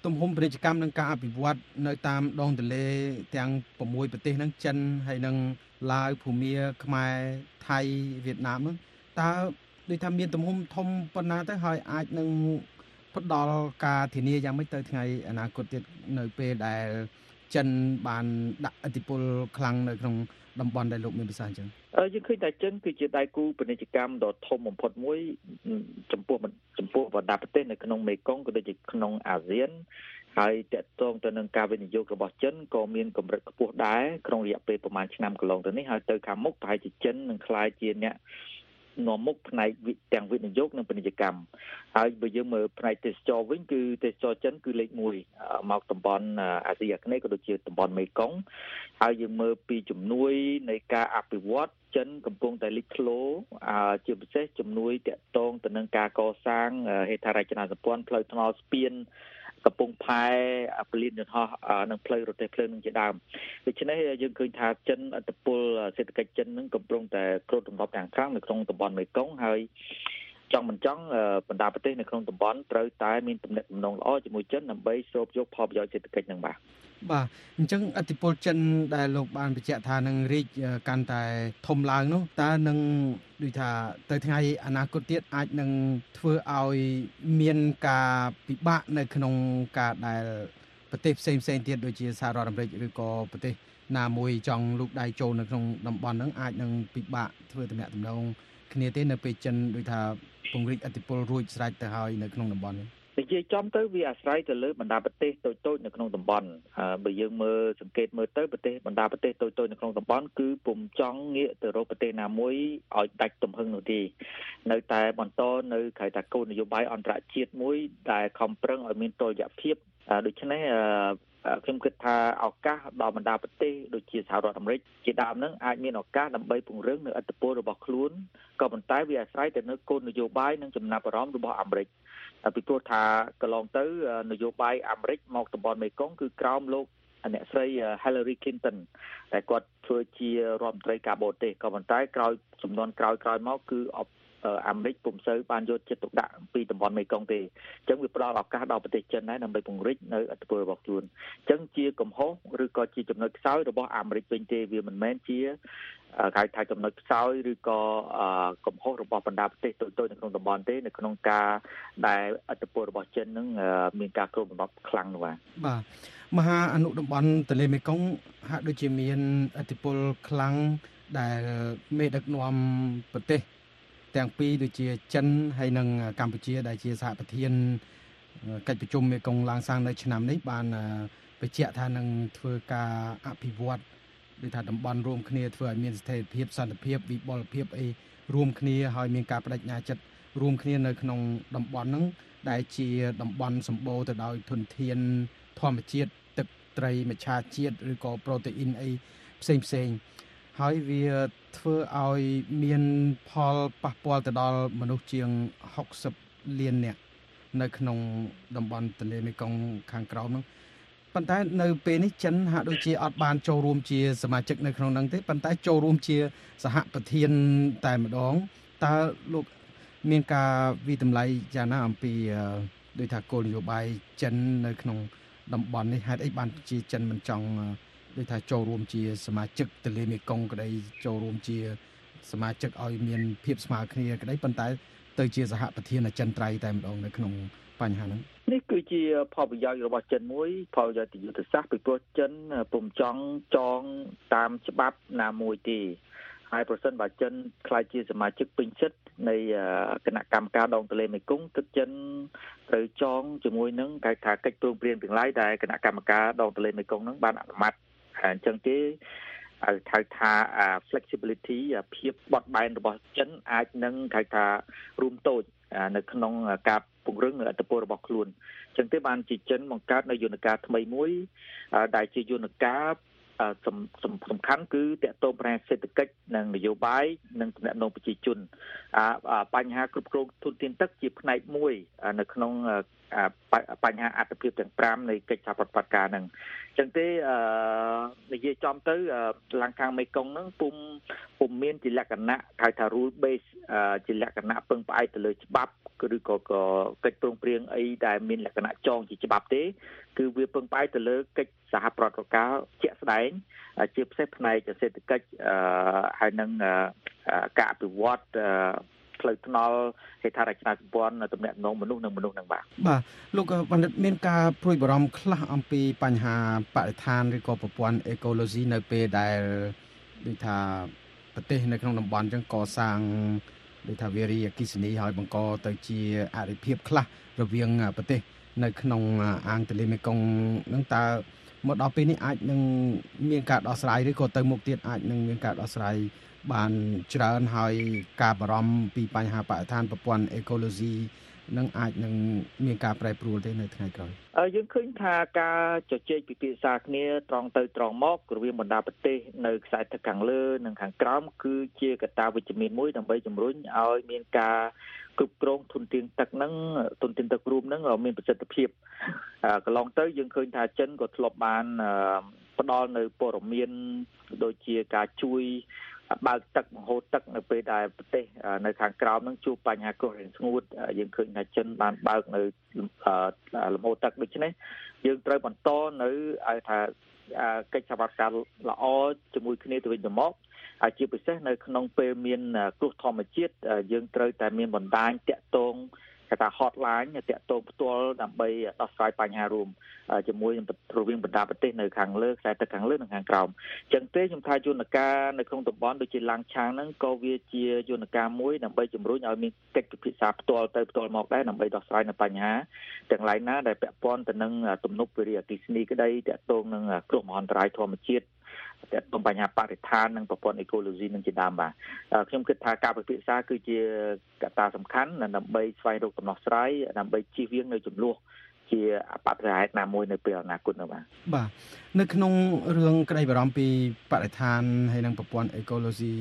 ទំហំពាណិជ្ជកម្មនិងការអភិវឌ្ឍនៅតាមដងទន្លេទាំង6ប្រទេសហ្នឹងចិនហើយនិងឡាវភូមាខ្មែរថៃវៀតណាមហ្នឹងតើដូចថាមានទំហំធំប៉ុណ្ណាទៅហើយអាចនឹងផ្ដល់ការធានាយ៉ាងម៉េចទៅថ្ងៃអនាគតទៀតនៅពេលដែលចិនបានដាក់ឥទ្ធិពលខ្លាំងនៅក្នុងតំបន់ដែលលោកមានប្រសាសន៍អញ្ចឹងយើងឃើញថាចិនគឺជាដៃគូពាណិជ្ជកម្មដ៏ធំបំផុតមួយចំពោះបណ្ដាប្រទេសនៅក្នុងមេគង្គក៏ដូចជាក្នុងអាស៊ានហើយតកតងទៅនឹងការវិនិយោគរបស់ចិនក៏មានកម្រិតខ្ពស់ដែរក្នុងរយៈពេលប្រហែលឆ្នាំកន្លងទៅនេះហើយទៅខាងមុខប្រហែលជាចិននឹងក្លាយជាអ្នកនាំមុខផ្នែកទាំងវិនិយោគនិងពាណិជ្ជកម្មហើយបើយើងមើលផ្នែកទេសចរវិញគឺទេសចរចិនគឺលេខ1មកតំបន់អាស៊ីអាគ្នេយ៍ក៏ដូចជាតំបន់មេគង្គហើយយើងមើលពីជំនួយនៃការអភិវឌ្ឍចិនកំពុងតែលេចធ្លោជាពិសេសជំនួយតាក់ទងទៅនឹងការកសាងហេដ្ឋារចនាសម្ព័ន្ធផ្លូវថ្នល់ស្ពានកំពង់ផែពលានយន្តហោះនិងផ្លូវរទេះភ្លើងនឹងជាដើមដូច្នេះយើងឃើញថាចិនឥទ្ធិពលសេដ្ឋកិច្ចចិននឹងកំពុងតែគ្របដណ្ដប់យ៉ាងខ្លាំងនៅក្នុងតំបន់មេគង្គហើយចង់មិនចង់បណ្ដាប្រទេសនៅក្នុងតំបន់ត្រូវតែមានទំនាក់ទំនងល្អជាមួយចិនដើម្បីស្រូបយកផលប្រយោជន៍សេដ្ឋកិច្ចនឹងបាទអញ្ចឹងឥទ្ធិពលចិនដែលលោកបានបញ្ជាក់ថានឹងរីកកាន់តែធំឡើងនោះតើនឹងដូចថាទៅថ្ងៃអនាគតទៀតអាចនឹងធ្វើឲ្យមានការពិបាកនៅក្នុងការដែលប្រទេសផ្សេងទៀតដូចជាសហរដ្ឋអាមេរិកឬក៏ប្រទេសណាមួយចង់លូកដៃចូលនៅក្នុងតំបន់ហ្នឹងអាចនឹងពិបាកធ្វើទំនាក់ទំនងគ្នាទេនៅពេលចិនដូចថាពង្រីកឥទ្ធិពលរួចស្រេចទៅហើយនៅក្នុងតំបន់នេះនិយាយចំទៅវាអាស្រ័យទៅលើបណ្ដាប្រទេសតូចៗនៅក្នុងតំបន់បើយើងសង្កេតមើលទៅបណ្ដាប្រទេសតូចៗនៅក្នុងតំបន់គឺពុំចង់ងាកទៅរកប្រទេសណាមួយឲ្យដាច់ទំហឹងនោះទេនៅតែបន្តនៅក្រៅតែគោលនយោបាយអន្តរជាតិមួយដែលខំប្រឹងឲ្យមានតុល្យភាពដូច្នេះខ្ញុំគិតថាឱកាសដល់បណ្ដាប្រទេសដូចជាសហរដ្ឋអាមេរិកជាដើមហ្នឹងអាចមានឱកាសដើម្បីពង្រឹងនៅឥទ្ធិពលរបស់ខ្លួនក៏ប៉ុន្តែវាអាស្រ័យទៅលើគោលនយោបាយនិងចំណាប់អារម្មណ៍របស់អាមេរិកពីព្រោះថាកន្លងទៅនយោបាយអាមេរិកមកតំបន់មេគង្គគឺក្រោមលោកអ្នកស្រី Hillary Clinton តែគាត់ធ្វើជារដ្ឋមន្ត្រីការបរទេសក៏ប៉ុន្តែក្រោយចំនួនក្រោយមកគឺអាមេរិកពុំសូវបានយកចិត្តទុកដាក់ពីតំបន់មេគង្គទេអញ្ចឹងវាផ្ដល់ឱកាសដល់ប្រទេសចិនដែរដើម្បីពង្រីកនៅឥទ្ធិពលរបស់ខ្លួនអញ្ចឹងជាកំហុសឬក៏ជាចំណុចខ្សោយរបស់អាមេរិកវិញទេវាមិនមែនជាគេថាចំណុចខ្សោយឬក៏កំហុសរបស់បណ្ដាប្រទេសតូចៗនៅក្នុងតំបន់ទេនៅក្នុងការដែលឥទ្ធិពលរបស់ចិននឹងមានការគ្របដណ្ដប់ខ្លាំងនោះបាទមហាអនុតំបន់ទន្លេមេគង្គហាក់ដូចជាមានឥទ្ធិពលខ្លាំងដែលមេដឹកនាំប្រទេសទាំងពីរដូចជាចិនហើយនិងកម្ពុជាដែលជាសហប្រធានកិច្ចប្រជុំមេគង្គឡើងសាំងនៅឆ្នាំនេះបានបញ្ជាក់ថានឹងធ្វើការអភិវឌ្ឍដូចថាតំបន់រួមគ្នាធ្វើឲ្យមានស្ថិរភាពសន្តិភាពវិបុលភាពអីរួមគ្នាហើយមានការបដិញ្ញាចិត្តរួមគ្នានៅក្នុងតំបន់ហ្នឹងដែលជាតំបន់សម្បូរទៅដោយធនធានធម្មជាតិទឹកត្រីមច្ឆជាតិឬក៏ប្រូតេអ៊ីនអីផ្សេងហើយវាធ្វើឲ្យមានផលប៉ះពាល់ទៅដល់មនុស្សជាង60លាននាក់នៅក្នុងតំបន់ទន្លេមេគង្គខាងក្រោមហ្នឹងប៉ុន្តែនៅពេលនេះចិនហាក់ដូចជាអត់បានចូលរួមជាសមាជិកនៅក្នុងហ្នឹងទេប៉ុន្តែចូលរួមជាសហប្រធានតែម្ដងតើលោកមានការវិតម្លៃយ៉ាងណាអំពីដូចថាគោលនយោបាយចិននៅក្នុងតំបន់នេះហេតុអីបានជាចិនមិនចង់ដូចថាចូលរួមជាសមាជិកទន្លេមេគង្គក្តីចូលរួមជាសមាជិកឲ្យមានភាពស្មើគ្នាក្តីប៉ុន្តែទៅជាសហប្រធានអចិន្ត្រៃយ៍តែម្ដងនៅក្នុងបញ្ហាហ្នឹងនេះគឺជាផលប្រយោជន៍របស់ចិនមួយផលប្រយោជន៍យុទ្ធសាស្ត្រពីព្រោះចិនពុំចង់ចងតាមច្បាប់ណាមួយទេហើយប្រសិនបើចិនខ្លាចជាសមាជិកពេញសិទ្ធិនៃគណៈកម្មការដងទន្លេមេគង្គទឹកចិនត្រូវចងជាមួយនឹងគេថាកិច្ចព្រមព្រៀងទាំងឡាយដែលគណៈកម្មការដងទន្លេមេគង្គនឹងបានអនុម័តអញ្ចឹងទេហៅថា flexibility ភាពបត់បែនរបស់ចិនអាចនឹងគេថារួមតូចនៅក្នុងការពង្រឹងឥទ្ធិពលរបស់ខ្លួនអញ្ចឹងទេបានជាចិនបង្កើតនៅយន្តការថ្មីមួយដែលជាយន្តការសំខាន់គឺតាក់ទងផ្នែកសេដ្ឋកិច្ចនិងនយោបាយនិងទំនាក់ទំនងប្រជាជនបញ្ហាគ្រប់គ្រងធនធានទឹកជាផ្នែកមួយនៅក្នុងបញ្ហាអត្ថប្រយោជន៍ទាំង5នៃកិច្ចសហប្រតិបត្តិការហ្នឹងអញ្ចឹងទេនិយាយចំទៅឡើងខាងមេគង្គហ្នឹងពុំមានជាលក្ខណៈហៅថា rule base ជាលក្ខណៈពឹងផ្អែកទៅលើច្បាប់ឬក៏កិច្ចព្រមព្រៀងអីដែលមានលក្ខណៈចងជាច្បាប់ទេគឺវាពឹងផ្អែកទៅលើកិច្ចសហប្រតិបត្តិការជាក់ស្ដែងជាពិសេសផ្នែកសេដ្ឋកិច្ចហើយនឹងការអភិវឌ្ឍផ្លូវថ្នល់ហេដ្ឋារចនាសម្ព័ន្ធទំនាក់ទំនងមនុស្សនឹងបាទលោកបណ្ឌិតមានការព្រួយបារម្ភខ្លះអំពីបញ្ហាបរិស្ថានឬក៏ប្រព័ន្ធអេកូឡូស៊ីនៅពេលដែលដូចថាប្រទេសនៅក្នុងតំបន់អញ្ចឹងកសាងដូចថាវារីអគ្គិសនីហើយបង្កទៅជាអរិភាពខ្លះរវាងប្រទេសនៅក្នុងអាងទន្លេមេគង្គនឹងតើមកដល់ពេលនេះអាចនឹងមានការដោះស្រាយឬក៏ទៅមុខទៀតអាចនឹងមានការដោះស្រាយបានច្រើនហើយការបារម្ភពីបញ្ហាបរិស្ថានប្រព័ន្ធអេកូឡូស៊ីនឹងអាចនឹងមានការប្រែប្រួលទេនៅថ្ងៃក្រោយយើងឃើញថាការជជែកពិភាក្សាគ្នាត្រង់ទៅត្រង់មករវាងបណ្ដាប្រទេសនៅខ្សែទឹកខាងលើនិងខាងក្រោមគឺជាកត្តាវិជ្ជមានមួយដើម្បីជំរុញឲ្យមានការគ្រប់គ្រងធនធានទឹកហ្នឹងធនធានទឹករួមហ្នឹងមានប្រសិទ្ធភាពកន្លងទៅយើងឃើញថាចិនក៏ធ្លាប់បានផ្ដល់នៅព័ត៌មានដូចជាការជួយបើកទឹកបង្ហូរទឹកនៅពេលដែលប្រទេសនៅខាងក្រោមនឹងជួបបញ្ហាគ្រោះរាំងស្ងួតយើងឃើញថាចិនបានបើកនៅលំហូរទឹកដូច្នេះយើងត្រូវបន្តនៅឲ្យថាកិច្ចសហប្រតិបត្តិការល្អជាមួយគ្នាទៅវិញទៅមកហើយជាពិសេសនៅក្នុងពេលមានគ្រោះធម្មជាតិយើងត្រូវតែមានបណ្ដាញតាក់ទងគេថា hotline តាក់ទងផ្ទាល់ដើម្បីដោះស្រាយបញ្ហារួមជាមួយរវាងបណ្ដាប្រទេសនៅខាងលើខ្សែទឹកខាងលើនិងខាងក្រោមអញ្ចឹងទេខ្ញុំថាយន្តការនៅក្នុងតំបន់ដូចជាឡាំងឆាងហ្នឹងក៏វាជាយន្តការមួយដើម្បីជំរុញឲ្យមានកិច្ចពិភាក្សាផ្ទាល់ទៅផ្ទាល់មកដែរដើម្បីដោះស្រាយនៅបញ្ហាទាំងឡាយណាដែលពាក់ព័ន្ធទៅនឹងទំនប់វារីអគ្គិសនីក្តីតាក់ទងនឹងគ្រោះមហន្តរាយធម្មជាតិតែទៅបញ្ហាបរិស្ថាននិងប្រព័ន្ធអេកូឡូស៊ីនឹងជាដើមបាទខ្ញុំគិតថាការពិភាក្សាគឺជាកត្តាសំខាន់ដើម្បីស្វែងរកដំណោះស្រាយដើម្បីជៀសវាងនៅចំនួនជាអបតរហេតុណាមួយនៅពេលអនាគតនោះបាទនៅក្នុងរឿងក្តីបារម្ភពីបរិស្ថានហើយនិងប្រព័ន្ធអេកូឡូស៊ី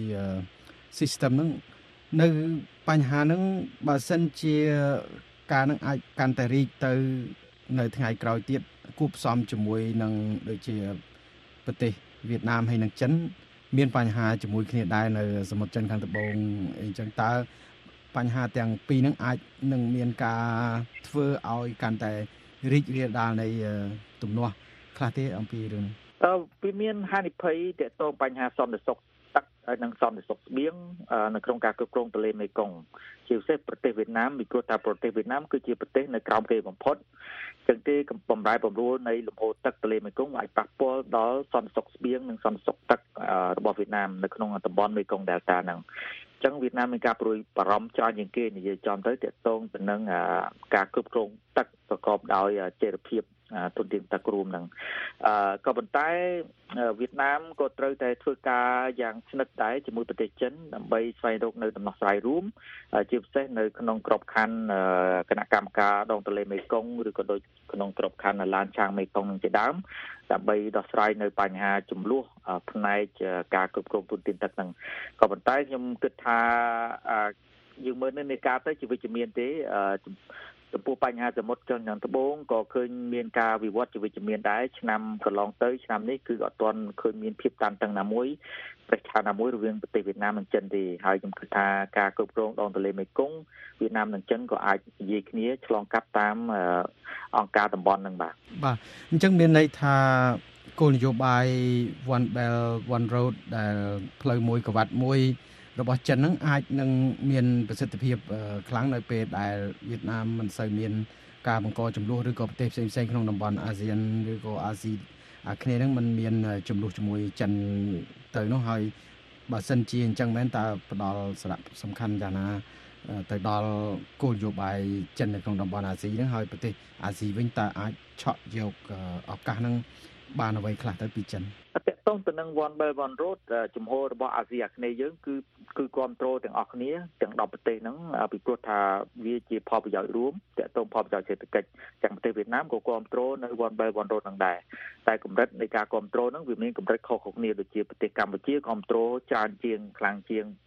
system ហ្នឹងនៅបញ្ហាហ្នឹងបើសិនជាការនឹងអាចកាន់តែរីកទៅនៅថ្ងៃក្រោយទៀតគួបផ្សំជាមួយនឹងដូចជាប្រទេសវៀតណាមហើយនិងចិនមានបញ្ហាជាមួយគ្នាដែរនៅសមុទ្រចិនខាងត្បូងអីចឹងតើបញ្ហាទាំងពីរហ្នឹងអាចនឹងមានការធ្វើឲ្យកាន់តែរីករាលដាលនៃទំនាស់ខ្លះទេអំពីរឿងវាមានហានិភ័យទាក់ទងបញ្ហាសន្តិសុខទឹកហើយនិងសន្តិសុខស្បៀងនៅក្នុងការគ្រប់គ្រងទន្លេមេគង្គជាពិសេសប្រទេសវៀតណាមពីព្រោះថាប្រទេសវៀតណាមគឺជាប្រទេសនៅក្រោមគេបំផុតចឹងទេបំរែបំរួលនៃលំហូរទឹកទន្លេមេគង្គអាចប៉ះពាល់ដល់សន្តិសុខស្បៀងនិងសន្តិសុខទឹករបស់វៀតណាមនៅក្នុងតំបន់មេគង្គ Delta ហ្នឹងចឹងវៀតណាមមានការព្រួយបារម្ភច្រើនជាងគេនិយាយចំទៅទាក់ទងទៅនឹងការគ្រប់គ្រងទឹកប្រកបដោយចីរភាពធនធានទឹករួមហ្នឹងក៏ប៉ុន្តែវៀតណាមក៏ត្រូវតែធ្វើការយ៉ាងស្និទ្ធដែរជាមួយប្រទេសចិនដើម្បីស្វែងរកនៅដំណោះស្រាយរួមជាពិសេសនៅក្នុងក្របខ័ណ្ឌគណៈកម្មការដងទន្លេមេគង្គឬក៏ដូចក្នុងក្របខ័ណ្ឌឡានឆាងមេគង្គនឹងជាដើមដើម្បីដោះស្រាយនៅបញ្ហាចំនួនផ្នែកការគ្រប់គ្រងធនធានទឹកហ្នឹងក៏ប៉ុន្តែខ្ញុំគិតថាយើងមើលនៅនៃការទៅជាវិជ្ជមានទេចំពោះបញ្ហាសមុទ្រចិនខាងត្បូងក៏ឃើញមានការវិវត្តជាវិជ្ជមានដែរឆ្នាំកន្លងទៅឆ្នាំនេះគឺអត់ទាន់ឃើញមានភាពតានតឹងណាមួយប្រឆាំងណាមួយរវាងប្រទេសវៀតណាមនិងចិនទេហើយខ្ញុំគិតថាការគ្រប់គ្រងដងទន្លេមេគង្គវៀតណាមនិងចិនក៏អាចនិយាយគ្នាឆ្លងកាត់តាមអង្គការតំបន់នឹងបាទអញ្ចឹងមានន័យថាគោលនយោបាយ One Belt One Road ដែលផ្លូវមួយកវ៉ាត់មួយរបស់ចិនហ្នឹងអាចនឹងមានប្រសិទ្ធភាពខ្លាំងនៅពេលដែលវៀតណាមមិនសូវមានការបង្កចំនួនឬក៏ប្រទេសផ្សេងៗក្នុងតំបន់អាស៊ានឬក៏អាស៊ីគ្នាហ្នឹងมันមានចំនួនជាមួយចិនទៅនោះហើយបើសិនជាអញ្ចឹងមែនតើផ្ដល់សារៈសំខាន់យ៉ាងណាទៅដល់គោលនយោបាយចិននៅក្នុងតំបន់អាស៊ីហ្នឹងហើយប្រទេសអាស៊ីវិញតើអាចឆក់យកឱកាសហ្នឹងបានអ្វីខ្លះទៅពីចិនតកតងទៅនឹង One Belt One Road ជំហររបស់អាស៊ីអាគ្នេយ៍យើងគឺគ្រប់គ្រងទាំងអស់គ្នាទាំង10ប្រទេសហ្នឹងពីព្រោះថាវាជាផលប្រយោជន៍រួមតកតងផលប្រយោជន៍សេដ្ឋកិច្ចទាំងប្រទេសវៀតណាមក៏គ្រប់គ្រងនៅ One Belt One Road ហ្នឹងដែរតែកម្រិតនៃការគ្រប់គ្រងហ្នឹងវាមានកម្រិតខុសៗគ្នាដូចជាប្រទេសកម្ពុជាគ្រប់គ្រងច្រើនជាងខ្លាំងជាង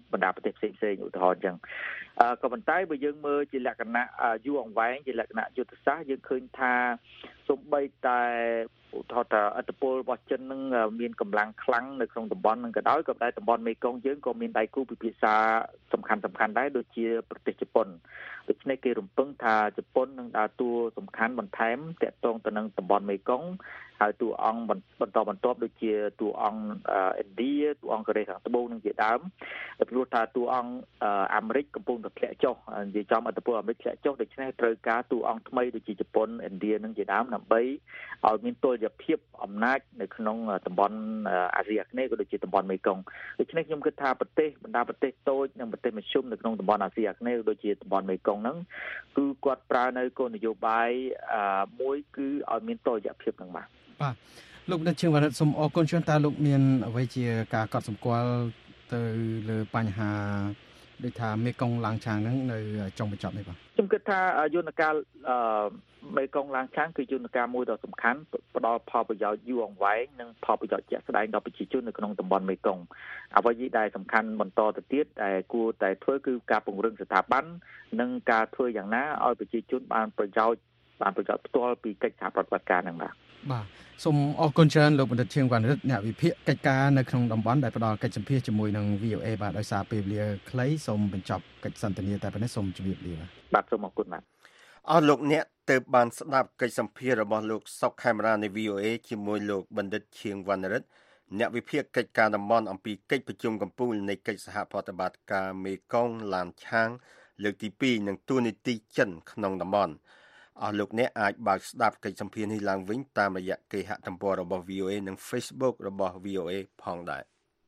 បណ្ដាប្រទេសផ្សេងៗឧទាហរណ៍អញ្ចឹងក៏ប៉ុន្តែបើយើងមើលជាលក្ខណៈយូរអង្វែងជាលក្ខណៈយុទ្ធសាស្ត្រយើងឃើញថាសូម្បីតែឧទាហរណ៍ថាឥទ្ធិពលរបស់ចិននឹងមានកម្លាំងខ្លាំងនៅក្នុងតំបន់នឹងក៏ដោយក៏តែតំបន់មេគង្គយើងក៏មានដៃគូពិភាក្សាសំខាន់ដែរដូចជាប្រទេសជប៉ុនដូច្នេះគេរំពឹងថាជប៉ុននឹងដើរតួសំខាន់បន្ថែមទាក់ទងទៅនឹងតំបន់មេគង្គហើយតួអង្គបន្តបន្ទាប់ដូចជាតួអង្គឥណ្ឌាតួអង្គកូរ៉េខាងត្បូងនឹងជាដើមព្រោះថាតួអង្គអាមេរិកកំពុងតែធ្លាក់ចុះនិយាយចំឥទ្ធិពលអាមេរិកធ្លាក់ចុះដូច្នេះត្រូវការតួអង្គថ្មីដូចជាជប៉ុនឥណ្ឌានឹងជាដើមដើម្បីឲ្យមានតុល្យភាពអំណាចនៅក្នុងតំបន់អាស៊ីអាគ្នេយ៍ក៏ដូចជាតំបន់មេគង្គដូច្នេះខ្ញុំគិតថាបណ្ដាប្រទេសតូចនិងប្រទេសមធ្យមនៅក្នុងតំបន់អាស៊ីអាគ្នេយ៍ដូចជាតំបន់មេគង្គហ្នឹងគឺគាត់ប្រើនៅគោលនយោបាយមួយគឺឲ្យមានតុល្យភាពហ្នឹងបាទលោកអ្នកជាងវណ្ណសូមអរគុណច្រើនតើលោកមានអ្វីជាការកត់សម្គាល់ទៅលើបញ្ហាដូចថាមេគង្គឡើងឆាងហ្នឹងនៅចុងបញ្ចប់នេះបាទខ្ញុំគិតថាយន្តការមេគង្គឡើងឆាងគឺយន្តការមួយដ៏សំខាន់ផ្ដល់ផលប្រយោជន៍យូរអង្វែងនិងផលប្រយោជន៍ជាក់ស្ដែងដល់ប្រជាជននៅក្នុងតំបន់មេគង្គអ្វីដែលសំខាន់បន្តទៅទៀតដែលគួរតែធ្វើគឺការពង្រឹងស្ថាប័ននិងការធ្វើយ៉ាងណាឲ្យប្រជាជនបានប្រយោជន៍ផ្ទាល់ពីកិច្ចសហប្រតិបត្តិការហ្នឹងបាទសូមអរគុណច្រើនលោកបណ្ឌិតឈៀងវណ្ណរិទ្ធអ្នកវិភាគកិច្ចការនៅក្នុងតំបន់ដែលផ្ដល់កិច្ចសម្ភាសជាមួយនឹង VOA បាទដោយសារពេលវេលាខ្លីសូមបញ្ចប់កិច្ចសន្ទនាតែប៉ុណ្ណេះសូមជម្រាបលាបាទសូមអរគុណបាទអស់លោកអ្នកទើបបានស្ដាប់កិច្ចសម្ភាសរបស់លោកសុកខេមរានៃ VOA ជាមួយលោកបណ្ឌិតឈៀងវណ្ណរិទ្ធអ្នកវិភាគកិច្ចការតំបន់អំពីកិច្ចប្រជុំកំពូលនៃកិច្ចសហប្រតិបត្តិការមេគង្គឡានឆាងលើកទី2និងទូនីតិចិនក្នុងតំបន់អស់លោកអ្នកអាចបើកស្ដាប់កិច្ចសម្ភាសនេះឡើងវិញតាមរយៈគេហទំព័ររបស់ VOA និង Facebook របស់ VOA ផងដែរ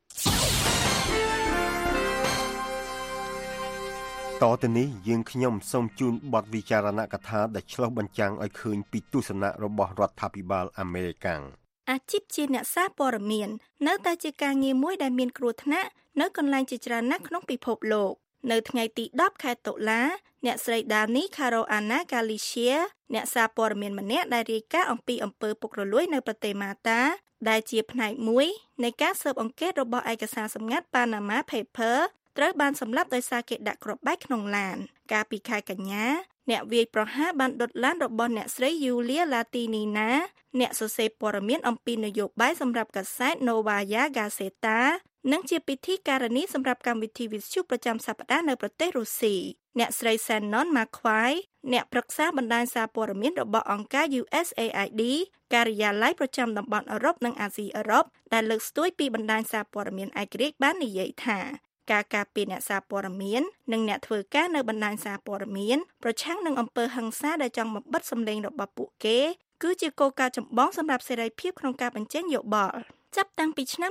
តទៅនេះយើងខ្ញុំសូមជូនបទវិចារណកថាដែលឆ្លុះបញ្ចាំងឲ្យឃើញពីទស្សនៈរបស់រដ្ឋាភិបាលអាមេរិកអាជីពជាអ្នកសារព័ត៌មាននៅតែជាការងារមួយដែលមានគ្រោះថ្នាក់នៅកន្លែងជាច្រើនណាស់ក្នុងពិភពលោកនៅថ្ងៃទី10ខែតុលាអ្នកស្រី Dani Caruana Galicia អ្នកសារព័ត៌មានម្នាក់ដែលរាយការណ៍អំពីអំពើពុករលួយនៅប្រទេសម៉ាតាដែលជាផ្នែកមួយនៃការស៊ើបអង្កេតរបស់ឯកសារសម្ងាត់ Panama Paper ត្រូវបានសម្លាប់ដោយសារគេដាក់គ្រាប់បែកក្នុងឡានកាលពីខែកញ្ញាអ្នកវាយប្រហារបានដុតឡានរបស់អ្នកស្រី Yulia Latinina អ្នកសរសេរព័ត៌មានអំពីនយោបាយសម្រាប់កាសែត Novaya Gazeta និងជាពិធីការនីសម្រាប់កម្មវិធីវិទ្យុប្រចាំសប្តាហ៍នៅប្រទេសរុស្ស៊ីអ្នកស្រី Shannon McQuay អ្នកប្រឹក្សាបណ្ដាញសារព័ត៌មានរបស់អង្គការ USAID ការិយាល័យប្រចាំតំបន់អឺរ៉ុបនិងអាស៊ីអឺរ៉ុបដែលលើកស្ទួយពីបណ្ដាញសារព័ត៌មានឯករាជ្យបាននិយាយថាការការពារអ្នកសារព័ត៌មាននិងអ្នកធ្វើការនៅបណ្ដាញសារព័ត៌មានប្រឆាំងនឹងអំពើហិង្សាដែលចង់បំបិទសម្លេងរបស់ពួកគេគឺជាគោលការណ៍ចម្បងសម្រាប់សេរីភាពក្នុងការបញ្ចេញយោបល់ចាប់តាំងពីឆ្នាំ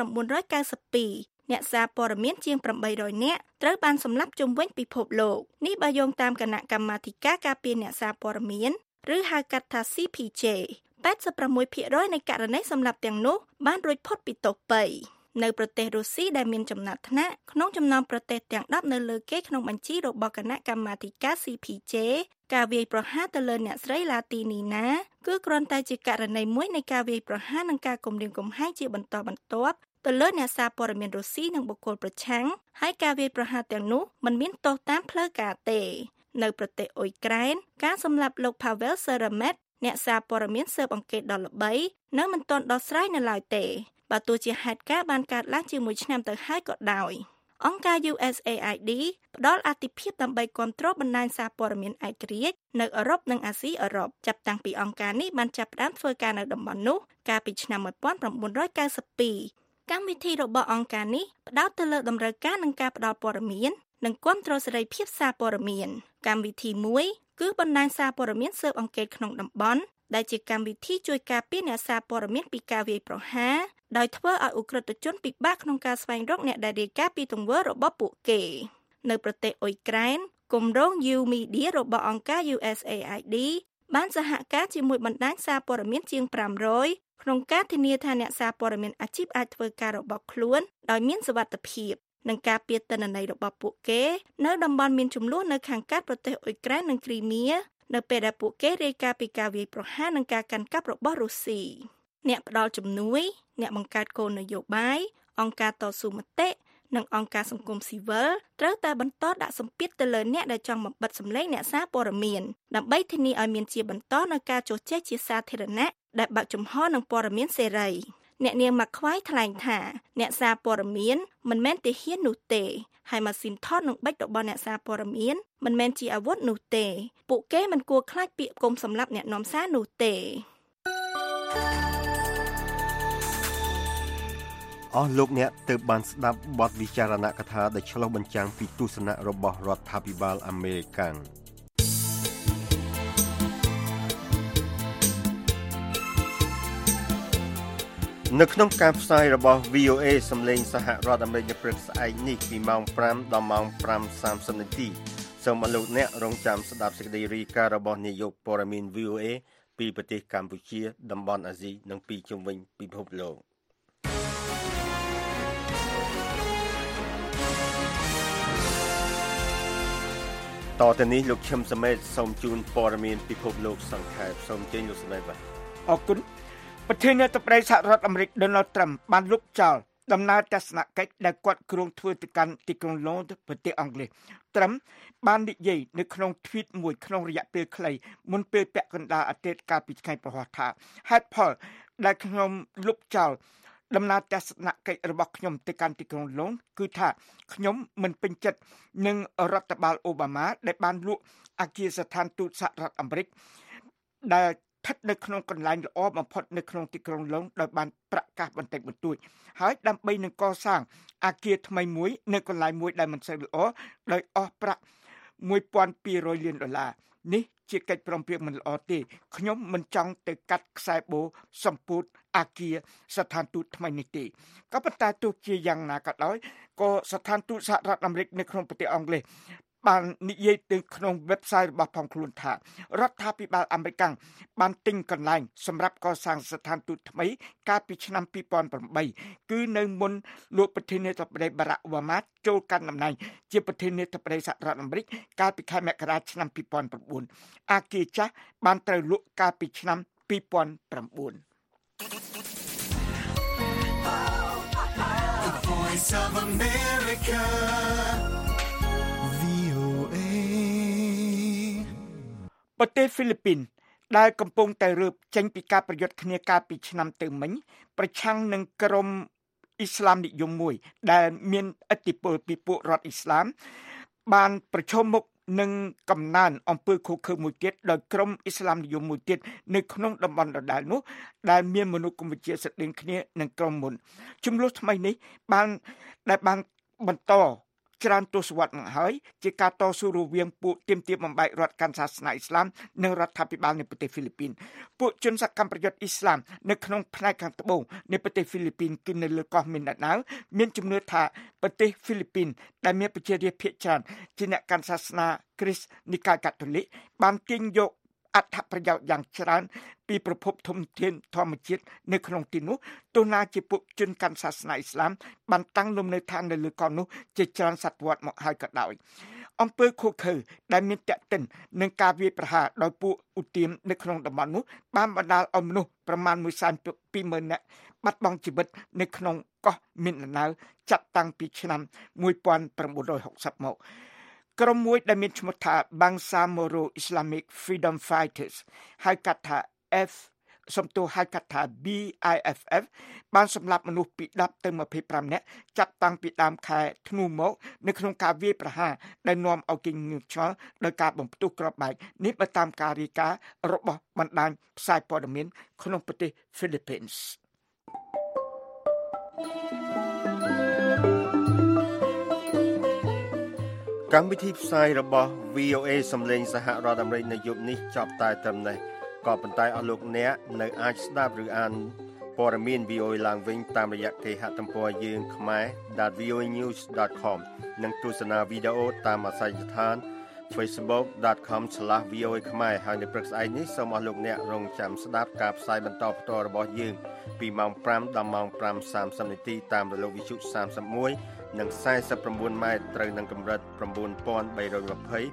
1992អ្នកសារព័ត៌មានជាង800នាក់ត្រូវបានសម្លាប់ជុំវិញពិភពលោកនេះបើយោងតាមគណៈកម្មាធិការការពារអ្នកសារព័ត៌មានឬហៅកាត់ថា CPJ 86% នៃករណីសម្លាប់ទាំងនោះបានរួចផុតពីទោសពៃនៅប្រទេសរុស្ស៊ីដែលមានចំណាត់ថ្នាក់ក្នុងចំណោមប្រទេសទាំង10នៅលើគេក្នុងបញ្ជីរបស់គណៈកម្មាធិការ CPJ ការវាយប្រហារទៅលើអ្នកស្រី Latinina គឺគ្រាន់តែជាករណីមួយនៃការវាយប្រហារនិងការគំរាមកំហែងជាបន្តបន្ទាប់ទៅលើអ្នកសារព័ត៌មានរុស្ស៊ីនិងបុគ្គលប្រឆាំងហើយការវាយប្រហារទាំងនោះមិនមានទោសតាមផ្លូវការទេនៅប្រទេសអ៊ុយក្រែនការសម្លាប់លោក Pavel Seramet អ្នកសារព័ត៌មានស៊ើបអង្កេតដ៏ល្បីនៅមិនទាន់ដោះស្រាយនៅឡើយទេបើទោះជាហេតុការណ៍បានកើតឡើងជាមួយឆ្នាំទៅហើយក៏ដោយអង្គការ USAID ផ្ដល់អាទិភាពដើម្បីគាំទ្របណ្ដាញសារព័ត៌មានឯករាជ្យនៅអឺរ៉ុបនិងអាស៊ីអឺរ៉ុបចាប់តាំងពីអង្គការនេះបានចាប់ផ្ដើមធ្វើការនៅតំបន់នោះកាលពីឆ្នាំ1992កម្មវិធីរបស់អង្គការនេះផ្ដោតទៅលើតម្រូវការនិងការផ្ដល់ព័ត៌មាននិងគាំទ្រសេរីភាពសារព័ត៌មានកម្មវិធីមួយគឺបណ្ដាញសារព័ត៌មានស៊ើបអង្កេតក្នុងតំបន់ដែលជាកម្មវិធីជួយការពារអ្នកសារព័ត៌មានពីការវាយប្រហារដោយធ្វើឲ្យឧក្រិដ្ឋជនពិបាកក្នុងការស្វែងរកអ្នកដែលរាយការណ៍ពីទង្វើរបស់ពួកគេនៅប្រទេសអ៊ុយក្រែនគម្រោង U Media របស់អង្គការ USAID បានសហការជាមួយបណ្ដាញសារព័ត៌មានជាង500ក្នុងការធានាថាអ្នកសារព័ត៌មានអាជីពអាចធ្វើការរបស់ខ្លួនដោយមានសុវត្ថិភាពនិងការពារទិន្នន័យរបស់ពួកគេនៅតំបន់មានជម្លោះនៅខាងកើតប្រទេសអ៊ុយក្រែននិងគ្រីមៀនៅពេលដែលពួកគេរាយការណ៍ពីការវាយប្រហារនិងការកាន់កាប់របស់រុស្ស៊ីអ្នកផ្ដល់ជំនួយអ្នកបង្កើតគោលនយោបាយអង្គការតស៊ូមតិនិងអង្គការសង្គមស៊ីវិលត្រូវតែបន្តដាក់សម្ពាធទៅលើអ្នកដែលចង់បំបិទសម្លេងអ្នកសារព័ត៌មានដើម្បីធានាឲ្យមានជាបន្តនូវការជជែកជាសាធារណៈដែលបើកចំហនឹងព័ត៌មានសេរីអ្នកនាងម៉ាក់ខ្វាយថ្លែងថាអ្នកសារព័ត៌មានមិនមែនទាហាននោះទេហើយម៉ាស៊ីនថតនិងបិចរបស់អ្នកសារព័ត៌មានមិនមែនជាអាវុធនោះទេពួកគេមិនគួរខ្លាចពាក្យគុំសម្រាប់អ្នកនាំសារនោះទេអស់លោកអ្នកទើបបានស្ដាប់បទវិចារណកថាដែលឆ្លុះបញ្ចាំងពីទស្សនៈរបស់រដ្ឋាភិបាលអាមេរិកនៅក្នុងការផ្សាយរបស់ VOA សំឡេងសហរដ្ឋអាមេរិកនៅព្រឹកស្អែកនេះពីម៉ោង 5 ដល់ម៉ោង 5:30 នាទីសូមអរលោកអ្នករងចាំស្ដាប់សេចក្តីរាយការណ៍របស់នាយកព័ត៌មាន VOA ពីប្រទេសកម្ពុជាតំបន់អាស៊ីនិងពីជុំវិញពិភពលោកតទៅនេះលោកឈឹមសមេតសូមជូនព័ត៌មានពិភពលោកសង្ខេបសូមជើញលោកសមេតបាទអរគុណប្រធានាធិបតីសហរដ្ឋអាមេរិក Donald Trump បានលុបចោលដំណើរទស្សនកិច្ចដែលគាត់គ្រោងធ្វើទៅកាន់ទីក្រុង London ប្រទេសអង់គ្លេស Trump បាននិយាយនៅក្នុង tweet មួយក្នុងរយៈពេលខ្លីមុនពេលពាក់កណ្ដាលអាទិត្យកាលពីថ្ងៃប្រហោះថាហេតុផលដែលខ្ញុំលុបចោលដំណើរទស្សនកិច្ចរបស់ខ្ញុំទៅកាន់ទីក្រុង London គឺថាខ្ញុំមិនពេញចិត្តនឹងរដ្ឋបាលអូបាម៉ាដែលបានលក់អគារស្ថានទូតសហរដ្ឋអាមេរិកដែលស្ថិតនៅក្នុងកន្លែងល្អបំផុតនៅក្នុងទីក្រុងឡុងដោយបានប្រកាសបន្តិចបន្តួចហើយដើម្បីនឹងកសាងអគារថ្មីមួយនៅកន្លែងមួយដែលមិនសូវល្អដោយអស់ប្រាក់$1,200 លាននេះជាកិច្ចព្រមព្រៀងមិនល្អទេខ្ញុំមិនចង់ទៅកាត់ខ្សែបូសម្ពុតអគារស្ថានទូតថ្មីនេះទេក៏ប៉ុន្តែទោះជាយ៉ាងណាក៏ដោយក៏ស្ថានទូតសហរដ្ឋអាមេរិកនៅក្នុងប្រទេសអង់គ្លេសបាននិយាយទៅក្នុង website របស់ផងខ្លួនថារដ្ឋាភិបាលអាមេរិកបានទិញកន្លែងសម្រាប់កសាងស្ថានទូតថ្មីកាលពីឆ្នាំ2008គឺនៅមុនលោកប្រធានាធិបតី Barack Obama ចូលកាន់តំណែងជាប្រធានាធិបតីសហរដ្ឋអាមេរិកកាលពីខែមករាឆ្នាំ2009អគារចាស់បានត្រូវលក់កាលពីឆ្នាំ2009 The Voice of America ប្រទេសហ្វីលីពីនដែលកំពុងតែរើបចេញពីការប្រយុទ្ធគ្នាកាលពីឆ្នាំទៅមិញប្រឆាំងនឹងក្រុមអ៊ីស្លាមនិយមមួយដែលមានឥទ្ធិពលពីពួករដ្ឋអ៊ីស្លាមបានប្រឈមមុខនឹងកំណើនអំពើឃោរឃៅមួយទៀតដោយក្រុមអ៊ីស្លាមនិយមមួយទៀតនៅក្នុងតំបន់ដដែលនោះដែលមានមនុស្សកម្ពុជាស្តីងគ្នានឹងក្រុមមុនជំលោះថ្មីនេះបានបន្តច្រើនទសវត្សរ៍មកហើយជាការតស៊ូរវាងពួកទាមទារបំបែករដ្ឋកាន់សាសនាអ៊ីស្លាមនិងរដ្ឋាភិបាលនៃប្រទេសហ្វីលីពីនពួកជនសកម្មប្រយុទ្ធអ៊ីស្លាមនៅក្នុងផ្នែកខាងត្បូងនៃប្រទេសហ្វីលីពីនគឺនៅលើកោះមីនដាណាវមានជំនឿថាប្រទេសហ្វីលីពីនដែលមានប្រជារាស្ត្រភាគច្រើនជាអ្នកកាន់សាសនាគ្រីស្ទនិកាយកាតូលិកបានទាញយកអត្ថប្រយោជន៍យ៉ាងច្រើនពីប្រភពធនធានធម្មជាតិនៅក្នុងទីនោះទោះណាជាពួកជនកាន់សាសនាអ៊ីស្លាមបានតាំងលំនៅឋាននៅលើកោះនោះជាច្រើនសតវត្សមកហើយក៏ដោយអំពើឃោរឃៅដែលមានតាក់ទិននឹងការវាយប្រហារដោយពួកឧទាមនៅក្នុងតំបន់នោះបានបណ្ដាលឲ្យមនុស្សប្រមាណ 120,000 នាក់បាត់បង់ជីវិតនៅក្នុងកោះមីនដាណាវចាប់តាំងពីឆ្នាំ1960មកក្រុមមួយដែលមានឈ្មោះថា Bangsamoro Islamic Freedom Fighters ហៅកាត់ថា BIFF បានសម្លាប់មនុស្សពី10ទៅ25នាក់ចាប់តាំងពីដើមខែធ្នូមកនៅក្នុងការវាយប្រហារដែលនាំឲ្យគេងឿងឆ្ងល់ដោយការបំផ្ទុះគ្រាប់បែកនេះបើតាមការរាយការណ៍របស់បណ្ដាញផ្សាយព័ត៌មានក្នុងប្រទេស Philippines កម្មវិធីផ្សាយរបស់ VOA សំឡេងសហរដ្ឋអាមេរិកនៅយប់នេះចប់តែត្រឹមនេះក៏ប៉ុន្តែអស់លោកអ្នកនៅអាចស្ដាប់ឬអានព័ត៌មាន VOA ឡើងវិញតាមរយៈគេហទំព័រយើង khmer.voanews.com និងទស្សនាវីដេអូតាមអាសយដ្ឋាន facebook.com/VOA ខ្មែរហើយនៅព្រឹកស្អែកនេះសូមអស់លោកអ្នករងចាំស្ដាប់ការផ្សាយបន្តផ្ទាល់របស់យើងពីម៉ោង 5 ដល់ម៉ោង 5:30 នាទីតាមរលកវិទ្យុ31និង49ម៉ែត្រត្រូវនឹងកម្រិត 9320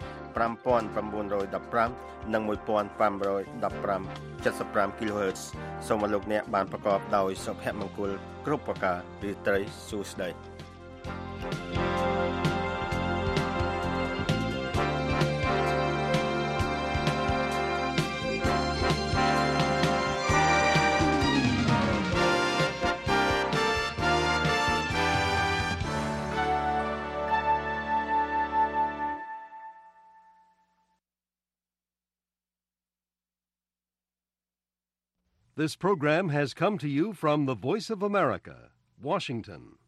5915 និង 1515 75 kHz សូមអស់លោកអ្នកបានប្រកបដោយសុភមង្គលគ្រប់ប្រការរីត្រីសួស្តី This program has come to you from the Voice of America, Washington.